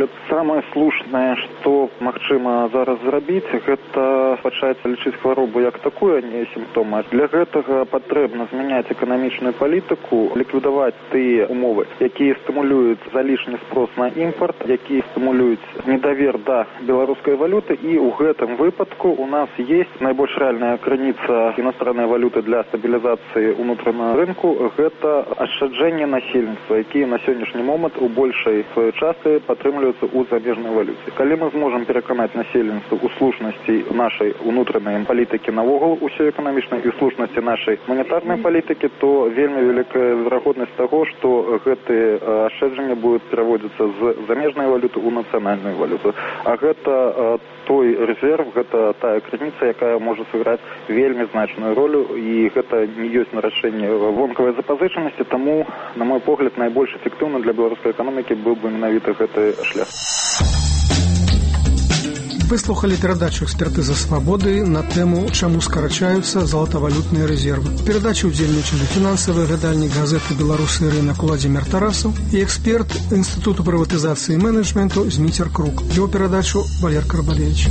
погляд, самае слушнае, што магчыма зараз зрабіць, гэта пачаць лічыць хваробу як такую, а не сімптомы. Для гэтага патрэбна змяняць эканамічную палітыку, ліквідаваць тыя умовы, якія стымулююць залішні спрос на імпорт, якія стымулююць недавер да беларускай валюты, і ў гэтым выпадку у нас есть найбольш рэальная крыніца іностраннай валюты для стабілізацыі ўнутранага рынку, гэта ашчаджэнне насельніцтва, якія на сённяшні момант у большай сваёй частцы падтрымліваюцца ў замежнай валюце. Калі мы зможам пераканаць насельніцтва ў слушнасці нашай унутранай палітыкі навогул усёй эканамічнай і слушнасці нашай манетарнай палітыкі, то вельмі вялікая верагоднасць таго, што гэтыя ашчаджанні будуць пераводзіцца з замежнай валюты ў нацыянальную валюту. А гэта той рэзерв, гэта тая крыніца, якая можа сыграць вельмі значную ролю, і гэта не ёсць нарашэнне вонкавай запазычанасці, таму, на мой погляд, найбольш эфектыўна для беларускай эканомікі быў бы менавіта гэты шлях. Выслухали перадачу «Экспертыза свабоды» на тему «Чаму скарачаюцца золотавалютныя рэзервы». У перадачы ўдзельнічалі фінансавы гадальнік газеты «Беларусы» рынак Уладзімир Тарасаў і эксперт Інстытуту прыватызацыі і менеджменту Зміцер Крук. Вёў перадачу Валер Карбалевич.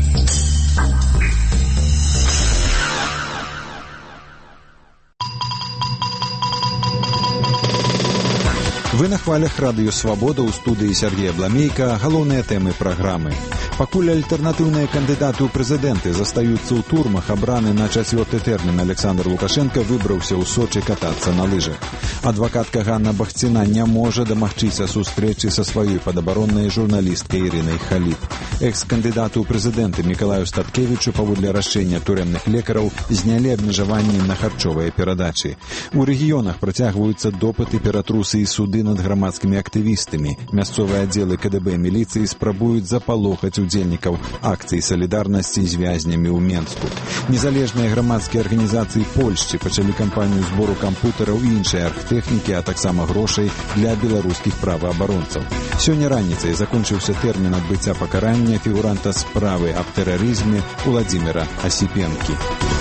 Вы на хвалях радыё «Свабода», ў студыі Сергея Бламейка. Галоўныя тэмы праграмы. Пакуль альтэрнатыўныя кандыдаты ў прэзідэнты застаюцца ў турмах, абраны на 4-й тэрмін Александр Лукашенко выбраўся ў Сочы катацца на лыжах. Адвакатка Ганна Бахціна не можа дамагчыся сустрэчы са сваёй падабароннай журналісткай Ірынай Халіп. Экс-кандыдату ў прэзідэнты Мікалаю Статкевічу паводле рашэння турэмных лекараў знялі абмежаванні на харчовыя перадачы. У рэгіёнах працягваюцца допыты, ператрусы і суды над грамадскімі актывістамі. Мясцовыя аддзелы КДБ міліцыі спрабуюць запалохаць удзельнікаў акцыі салідарнасці з вязнямі ў Менску. Незалежныя грамадскія арганізацыі Польшчы пачалі кампанію збору кампутараў і іншай архтэхнікі, а таксама грошай для беларускіх праваабаронцаў. Сёння раніцай закончыўся тэрмін адбыцця пакарання фігуранта справы аб тэрарызме Уладзіміра Асіпенкі.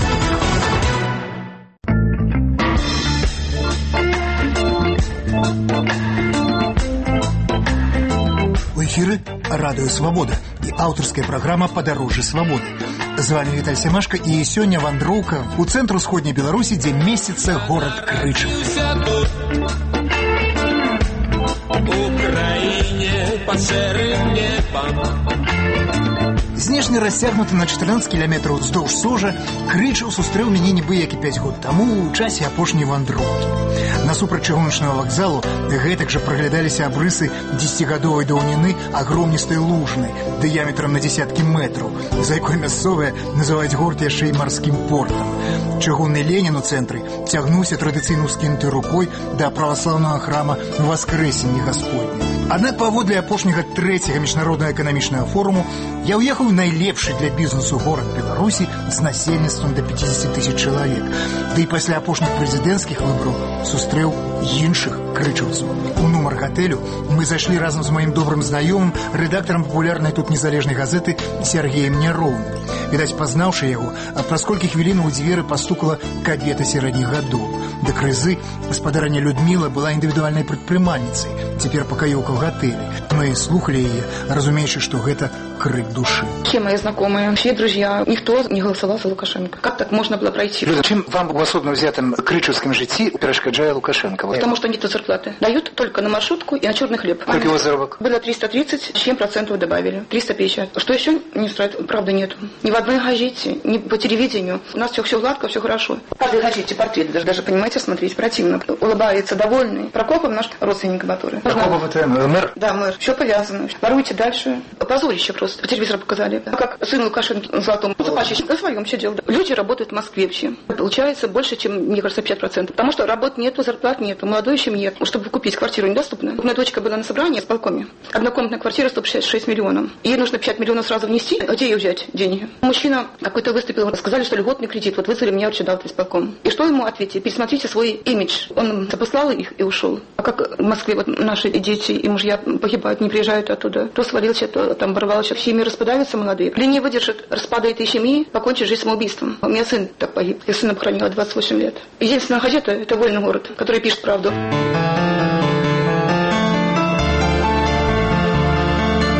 В эфире «Радио Свобода» и авторская программа «Подорожье свободы». С вами Виталий Семашко, и сегодня вандроўка у цэнтру ўсходняй Беларусі, дзе месціцца горад Крычаў. Знешне расцягнуты на 14 кілометраў уздоўж Сожа, Крычаў сустрэў мяне нібы як і 5 год таму ў часе апошняй вандроўкі. Насупраць чыгуначнага вакзалу гэтак жа праглядаліся абрысы 10-гадовай даўніны агромністай лужны дыяметрам на дзесяткі мэтраў, за якой мясцовыя называюць горад яшчэ і марскім портам. Чыгунны Ленін у цэнтры цягнуўся традыцыйна скінутай рукой да праваслаўнага храма Воскрэсення Гасподня. Аднак паводле апошняга 3-го міжнароднага эканамічнага форуму я ўехаў у найлепшы для бізнесу горад Беларусі з насельніцтвам да 50 000 чалавек. Ды і пасля апошніх прэзідэнцкіх выбараў сустрэў іншых крычаўцаў. У нумар гатэлю мы зайшлі разам з маім добрым знаёмым, рэдактарам папулярнай тут незалежнай газеты Сергеем Няроўным. Відаць, пазнаўшы яго, праз колькі хвілінаў у дзверы пастукала кабета сярэдніх гадоў. Да крызы гаспадарыня Людміла была індывідуальнай прадпрымальніцай, цяпер пакаёўка ў гатэлі. Мы слухали яе, разумеючы, што гэта крик души. Все мои знакомые, все друзья, никто не голосовал за Лукашенко. Как так можно было пройти? Люда, чим вам в особенно взятом крычевском житті перешкоджає Лукашенко? Потому что нет зарплаты. Дают только на маршрутку и на черный хлеб. Сколько его заработок? Было 330, 7% добавили. 350. Что еще не устраивает? Правда нету. Ни в одной газете, ни по телевидению. У нас все гладко, все хорошо. В каждой газете портрет, даже понимаете, смотреть противно. Улыбается, довольный. Прокопов наш родственник который. Прокопов это мэр? Да, мэр. Все повязано. Воруйте дальше. Позорище просто. По телевизору показали. Как сын Лукашенко в золотом запачище на своем сидел. Люди работают в Москве вообще. Получается больше, чем, мне кажется, 5%. Потому что работ нету, зарплат нету, молодой семье. Чтобы купить квартиру недоступно. У меня дочка была на собрании в полкоме. Однокомнатная квартира 166 миллионов. Ей нужно 50 миллионов сразу внести. Где ее взять деньги? Мужчина какой-то выступил, сказали, что льготный кредит. Вот вызвали меня сюда в исполком. И что ему ответили? Пересмотрите свой имидж. Он послал их и ушел. А как в Москве вот наши дети и мужья погибают, не приезжают оттуда. То свалился, то там ворвался. Семьи распадаются молодые. Или не выдержит, распада этой семьи, покончит жизнь самоубийством. У меня сын так погиб. Я сына похоронила 28 лет. Единственная газета – это «Вольный город», который пишет правду.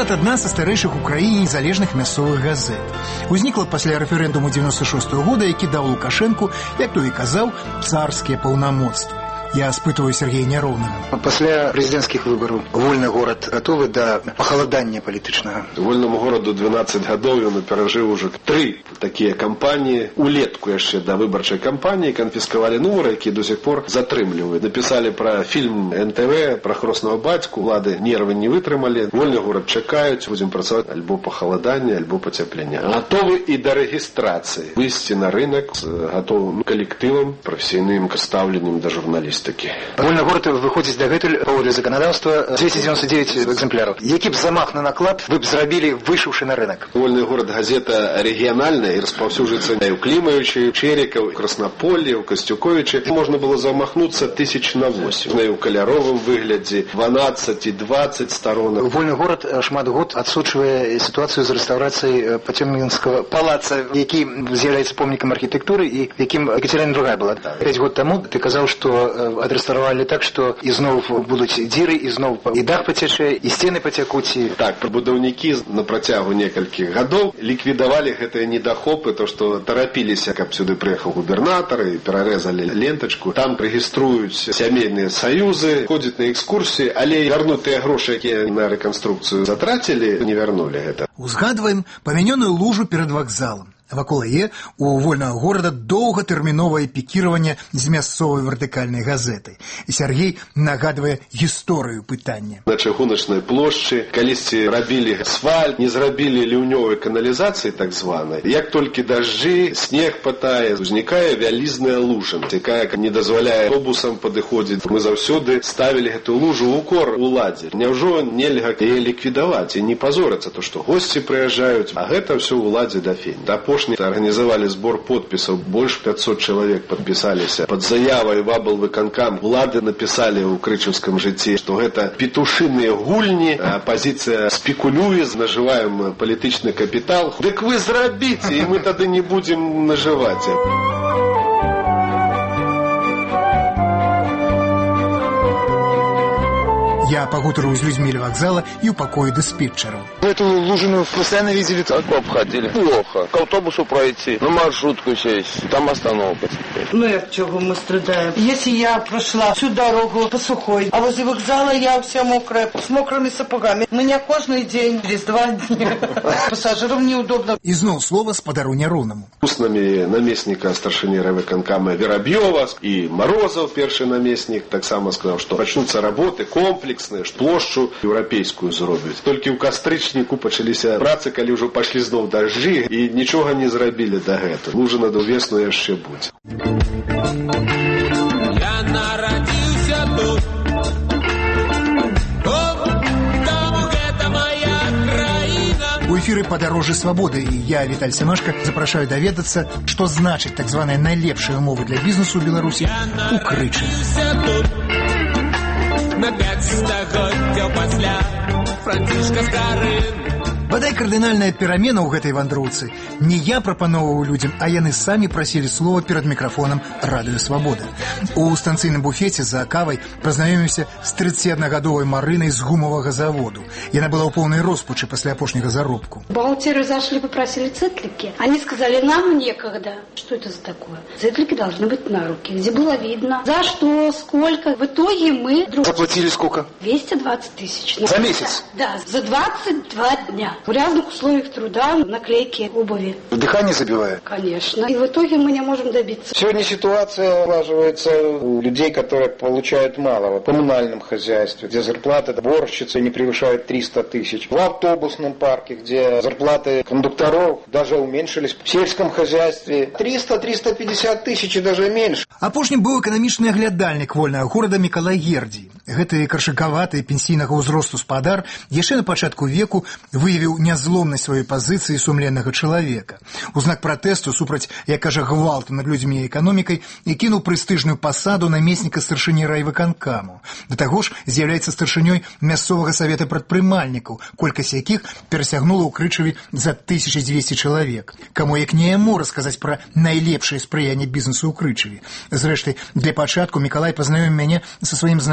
Гэта адна са старэйшых у краіне незалежных мясцовых газет. Узнікла пасля рэферэндуму 96-го года, які даў Лукашэнку, як той і казаў, царскія паўнамоцтвы. Я спытываю Сергея Няроўнага. Пасля прэзідэнцкіх выбараў вольны горад гатовы да пахаладання палітычнага? Вольнаму гораду 12 гадоў, ён перажыў ужо 3 такія кампаніі. Улетку яшчэ да выбарчай кампаніі канфіскавалі нумары, якія до сих пор затрымліваюць. Напісалі пра фільм НТВ, пра хроснага бацьку, улады нервы не вытрымалі. Вольны горад чакаюць, будзем працаваць альбо пахаладання, альбо пацяплення. Гатовы і да рэгістрацыі. Выйсці на рынок з гатовым калектывам, прафесійным стаўленнем да журналістаў. Вольны горад выходзіць дагэтуль паводле заканадаўства 299 экземпляраў. Які б замах на наклад вы б зрабілі, выйшаўшы на рынок? Вольны горад газета рэгіянальная і распаўсюджваецца ў Клімавічы, Чэрікаў, Краснаполі, ў Касцюковічы. Можна было замахнуцца 1000 на 8. У каляровым выглядзе 12 і 20 старонак. Вольны горад шмат год адсочвае сітуацыю з рэстаўрацыяй Пацёмкінскага палаца, які з'яўляецца помнікам архітэктуры і якім Екатерина II была. 5 год таму ты казаў, што адрэстаўравалі так, што ізноў будуць дзіры, ізноў і дах пацячэ, і сцены пацякуць. Так, будаўнікі на працягу некалькіх гадоў ліквідавалі гэтыя недахопы, то што тарапіліся, каб сюды прыехаў губернатар і перарэзалі лентачку. Там рэгіструюць сямейныя саюзы, ходзяць на экскурсіі, але вярнутыя грошы, якія на рэканструкцыю затрацілі, не вярнулі гэта. Узгадваем памянёную лужу перад вакзалам. Вакол яе у вольнага горада доўгатэрміновае пікіраванне з мясцовай вертыкальнай газетай. І Сергей нагадвае гісторыю пытання. На чыгуначнай плошчы калісьці рабілі асфальт, не зрабілі ліўнёвай каналізацыі так званай. Як толькі дажджы, снег патае, узнікае вялізная лужына, якая не дазваляе аўтобусам падыходзіць. Мы заўсёды ставілі гэту лужу ў укор уладзе. Няўжо нельга яе ліквідаваць і не пазорыцца, то што госці прыязджаюць, а гэта ўсё ўладзе да фень. Организовали сбор подписов, больше 500 человек подписались под заявой в аблвыканкам. Улады написали у Крычевском житті, что это петушиные гульни, оппозиция спекулюет, наживаем политичный капитал. Так вы зрабите, и мы тогда не будем наживать. Я погутарыў з людзьмі ля вакзала і ў пакоі дыспетчераў. Эту лужину постоянно видели, как обходили. Плохо. К автобусу пройти, на маршрутку сесть, там остановка. Ну и от чего мы страдаем? Если я прошла всю дорогу по сухой, а возле вокзала я вся мокрая, с мокрыми сапогами. Меня каждый день, через 2 дня. Пассажирам неудобно. И зноў слова спадару Няроўнаму. Устнамі наместника старшыні райвыканкама Верабьёва и Морозов, першы наместник, так само сказал, что начнутся работы, комплекс, плошчу еўрапейскую зробяць. Толькі ў кастрычніку пачаліся працы, калі ўжо пашлі зноў дажджы і нічога не зрабілі дагэтуль. Лужына да ўвесну яшчэ будзе. Я нарадзіўся тут. Там гэта моя краіна. У эфіры «Падарожжа свабоды» і я, Віталь Семашка, запрашаю даведацца, што значыць так званыя найлепшыя умовы для бізнесу ў Беларусі у Крычаве. На 5 стагоддзяў пасля Францішка Скарын. Бадай кардынальная перамена ў гэтай вандроўцы. Не я прапаноўваў людзям, а яны самі прасілі слова перад мікрафонам радыё «Свабода». У станцыйным буфеце за кавай пазнаёміўся з 31-гадовай Марынай з гумавага заводу. Яна была ў поўнай роспачы пасля апошняга заробку. Бухгалтеры зашли, попросили цитлики. Они сказали, нам некогда. Что это за такое? Цитлики должны быть на руки, где было видно, за что, сколько. В итоге мы... Заплатили сколько? 220 тысяч. За месяц? Да, за 22 дня. В разных условиях труда, наклейки, обуви. Дыхание забивает? Конечно. И в итоге мы не можем добиться. Сегодня ситуация налаживается у людей, которые получают мало. В коммунальном хозяйстве, где зарплаты уборщицы не превышают 300 тысяч. В автобусном парке, где зарплаты кондукторов даже уменьшились. В сельском хозяйстве 300-350 тысяч и даже меньше. Апошнім быў эканамічны аглядальнік вольнага горада Мікалай Гердзій. Гэты каршакаваты пенсійнага ўзросту спадар яшчэ на пачатку веку выявіў нязломнасць сваёй пазіцыі сумленнага чалавека. У знак пратэсту супраць, як кажа, гвалту над людзьмі і эканомікай і кінуў прэстыжную пасаду намесніка старшыні райвыканкаму. Да таго ж з'яўляецца старшынёй мясцовага савета прадпрымальнікаў, колькасць якіх перасягнула ў Крычаве за 1200 чалавек. Каму як не яму расказаць пра найлепшае спрыянне бізнесу ў Крычаве. Зрэшты, для пачатку Мікалай пазнаёміў мяне са сваім знаёмым прадпрымальнікам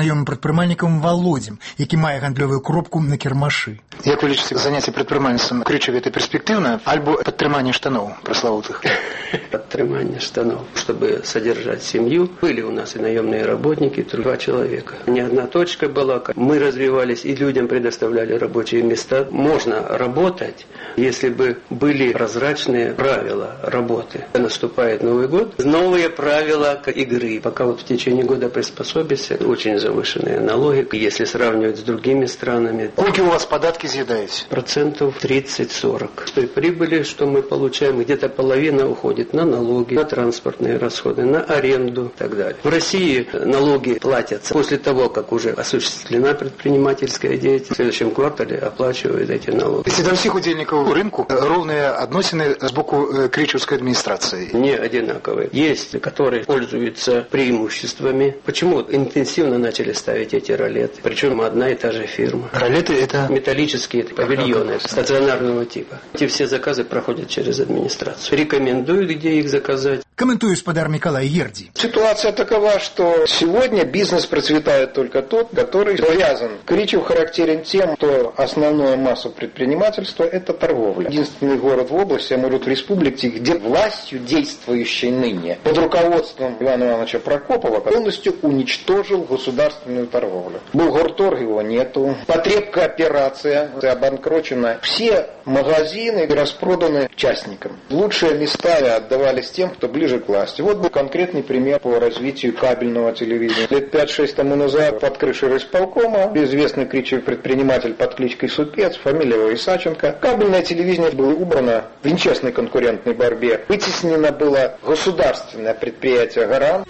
прадпрымальнікам Володзем, які мае гандлёвую кропку на кірмашы. Як вы лічыце, заняцце прадпрымальніцтвам Крычаве это перспектыўна альбо падтрыманне штаноў праславутых? Подтрымание штанов, чтобы содержать семью. Были у нас и наемные работники, 2 человека. Не одна точка была. Мы развивались и людям предоставляли рабочие места. Можно работать, если бы были прозрачные правила работы. Наступает Новый год. Новые правила игры. Пока вот в течение года приспособиться, очень завышенные налоги. Если сравнивать с другими странами. Сколько у вас податки съедаете? 30-40%. С той прибыли, что мы получаем, где-то половина уходит на налоги, на транспортные расходы, на аренду и так далее. В России налоги платятся после того, как уже осуществлена предпринимательская деятельность. В следующем квартале оплачивают эти налоги. Если до всех удельников рынку ровные относины с боку Крычевской администрации? Не одинаковые. Есть, которые пользуются преимуществами. Почему интенсивно начали ставить эти ролеты? Причем одна и та же фирма. Ролеты это? Металлические павильоны стационарного типа. Эти все заказы проходят через администрацию. Рекомендуют, где их заказать. Комментует господар Николай Ерди. Ситуация такова, что сегодня бизнес процветает только тот, который связан. Кричев характерен тем, что основная масса предпринимательства – это торговля. Единственный город в области, а может в республике, где властью, действующей ныне, под руководством Ивана Ивановича Прокопова, полностью уничтожил государственную торговлю. Был горторг, его нету. Потребкооперация обанкрочена. Все магазины распроданы частникам. Лучшие места отдавались тем, кто ближе к власти. Вот был конкретный пример по развитию кабельного телевидения. Лет 5-6 тому назад под крышей райисполкома известный кричевый предприниматель под кличкой Супец, фамилия его Исаченко. Кабельное телевидение было убрано в нечестной конкурентной борьбе. Вытеснено было государственное предприятие «Гарант».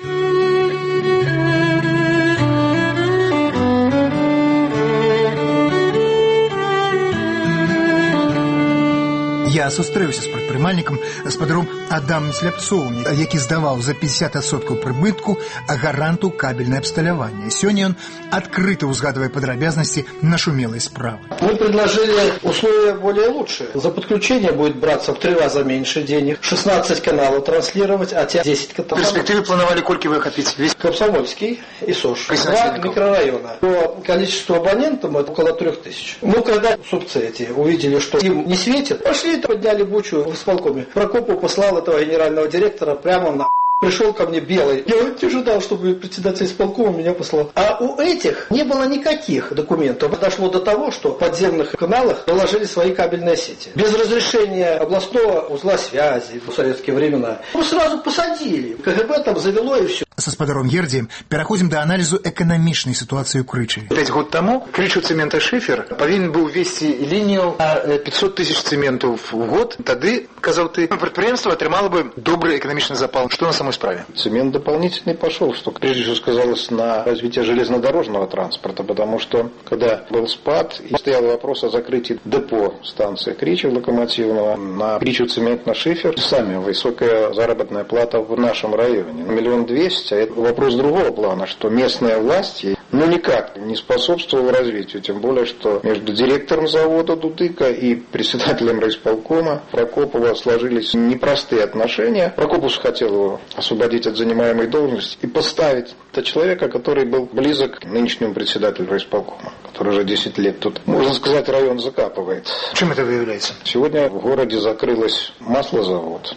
Я сустрэўся з прадпрымальнікам гаспадаром Адамом Сляпцовым, які здаваў за 50% прыбытку гаранту кабельное абсталяванне. Сёння ён открыто узгадывая подробязности нашумелой справы. Мы предложили условия более лучшие. За подключение будет браться в 3 раза меньше денег, 16 каналов транслировать, а те 10 каналов. В перспективе планировали кольки выхопить? Весь Комсомольский и СОЖ. 2 микрорайона. По количеству абонентов это около 3000. Мы когда супцы эти увидели, что им не светит, пошли подняли бучу в исполкоме. Прокопов послал этого генерального директора прямо на... Пришел ко мне белый. Я не ожидал, чтобы председатель исполкома меня послал. А у этих не было никаких документов. Дошло до того, что в подземных каналах доложили свои кабельные сети. Без разрешения областного узла связи в советские времена. Мы сразу посадили. КГБ там завело и все. С гаспадаром Ердзем переходим до анализу экономичной ситуации ў Крычаве. 5 год тому Крычев цементашифер повинен был ввести линию на 500 тысяч цементов в год. Тады, казал ты, предприятие отрымало бы добрый экономичный запал. Что на самой справе? Цемент дополнительный пошел, что прежде всего сказалось на развитие железнодорожного транспорта, потому что когда был спад, и стоял вопрос о закрытии депо станции Кричев локомотивного на Кричев цементно-шифер, сами высокая заработная плата в нашем районе. 1 200 000, а это вопрос другого плана, что местные власти никак не способствовали развитию, тем более, что между директором завода Дудыка и председателем райисполкома Прокопова сложились непростые отношения. Прокопов хотел его освободить от занимаемой должности и поставить человека, который был близок к нынешнему председателю райисполкома, который уже 10 лет тут, можно сказать, район закапывает. Чем это выявляется? Сегодня в городе закрылось маслозавод.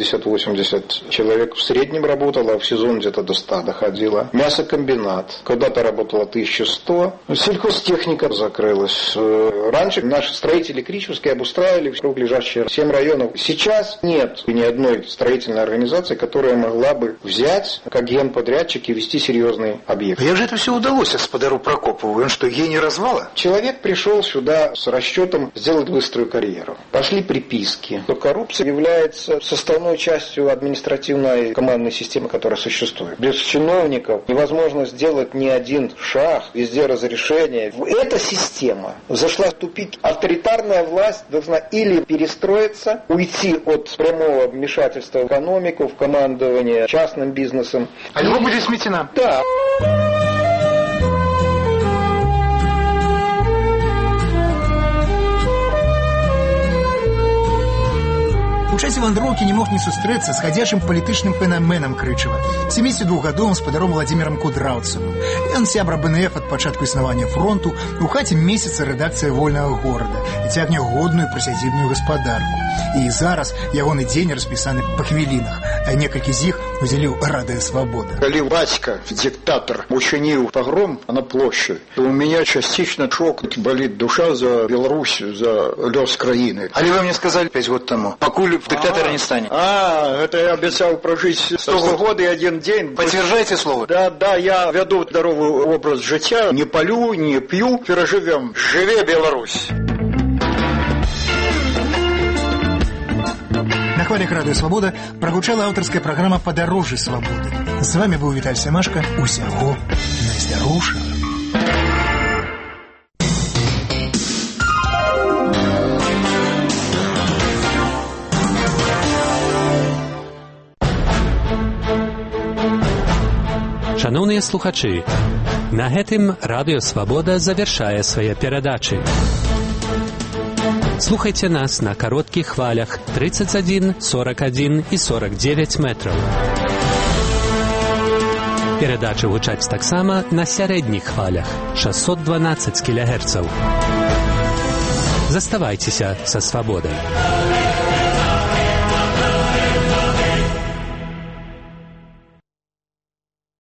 70-80 человек в среднем работало, а в сезон где-то до 100 доходило. Мясокомбинат. Когда-то работало 1100. Сельхозтехника закрылась. Раньше наши строители кричевские обустраивали вокруг лежащие 7 районов. Сейчас нет ни одной строительной организации, которая могла бы взять как генподрядчик и вести серьезный объект. Как же это все удалось господару Прокопову? Он что, гений развала? Человек пришел сюда с расчетом сделать быструю карьеру. Пошли приписки. Но коррупция является составной частью административной командной системы, которая существует. Без чиновников невозможно сделать ни один шаг, везде разрешение. Эта система зашла в тупик. Авторитарная власть должна или перестроиться, уйти от прямого вмешательства в экономику, в командование частным бизнесом. А его будет сметена? Да. У часе вандроўкі не мог не сустрэцца з хадзячым палітычным феноменам Крычева, 72-гадовым спадаром Владимиром Кудраўцевым. Ён сябра БНФ ад пачатку існавання фронту, у хаце месяца рэдакцыя «Вольнага горада» і цягне годную прысядзібную гаспадарку. І зараз ягоны дзень распісаны па хвілінах, а некалькі з іх узялі ў Радыё Свабода. Калі бацька, диктатор, учинил погром на площади, то у меня частично шок, болит душа за Беларусь, за лёс краины. Але вы мне сказали 5 год тому, покуль диктатора не станет. Это я обещал прожить 100 год и 1 день. Подтверждаете слово? Да, я веду здоровый образ життя, не палю, не пью, переживем. Живе Беларусь! На хвалях Радыё Свабода прагучала аўтарская праграма «Падарожжы свабоды». З вами быў Віталь Семашка. Усяго найздароўшага. Шановныя слухачы, на гэтым Радыё Свабода завяршае свае перадачы. Слухайте нас на коротких хвалях 31, 41 и 49 метров. Передачи гучаць таксама на сярэдніх хвалях 612 кГц. Заставайцеся са свабодай.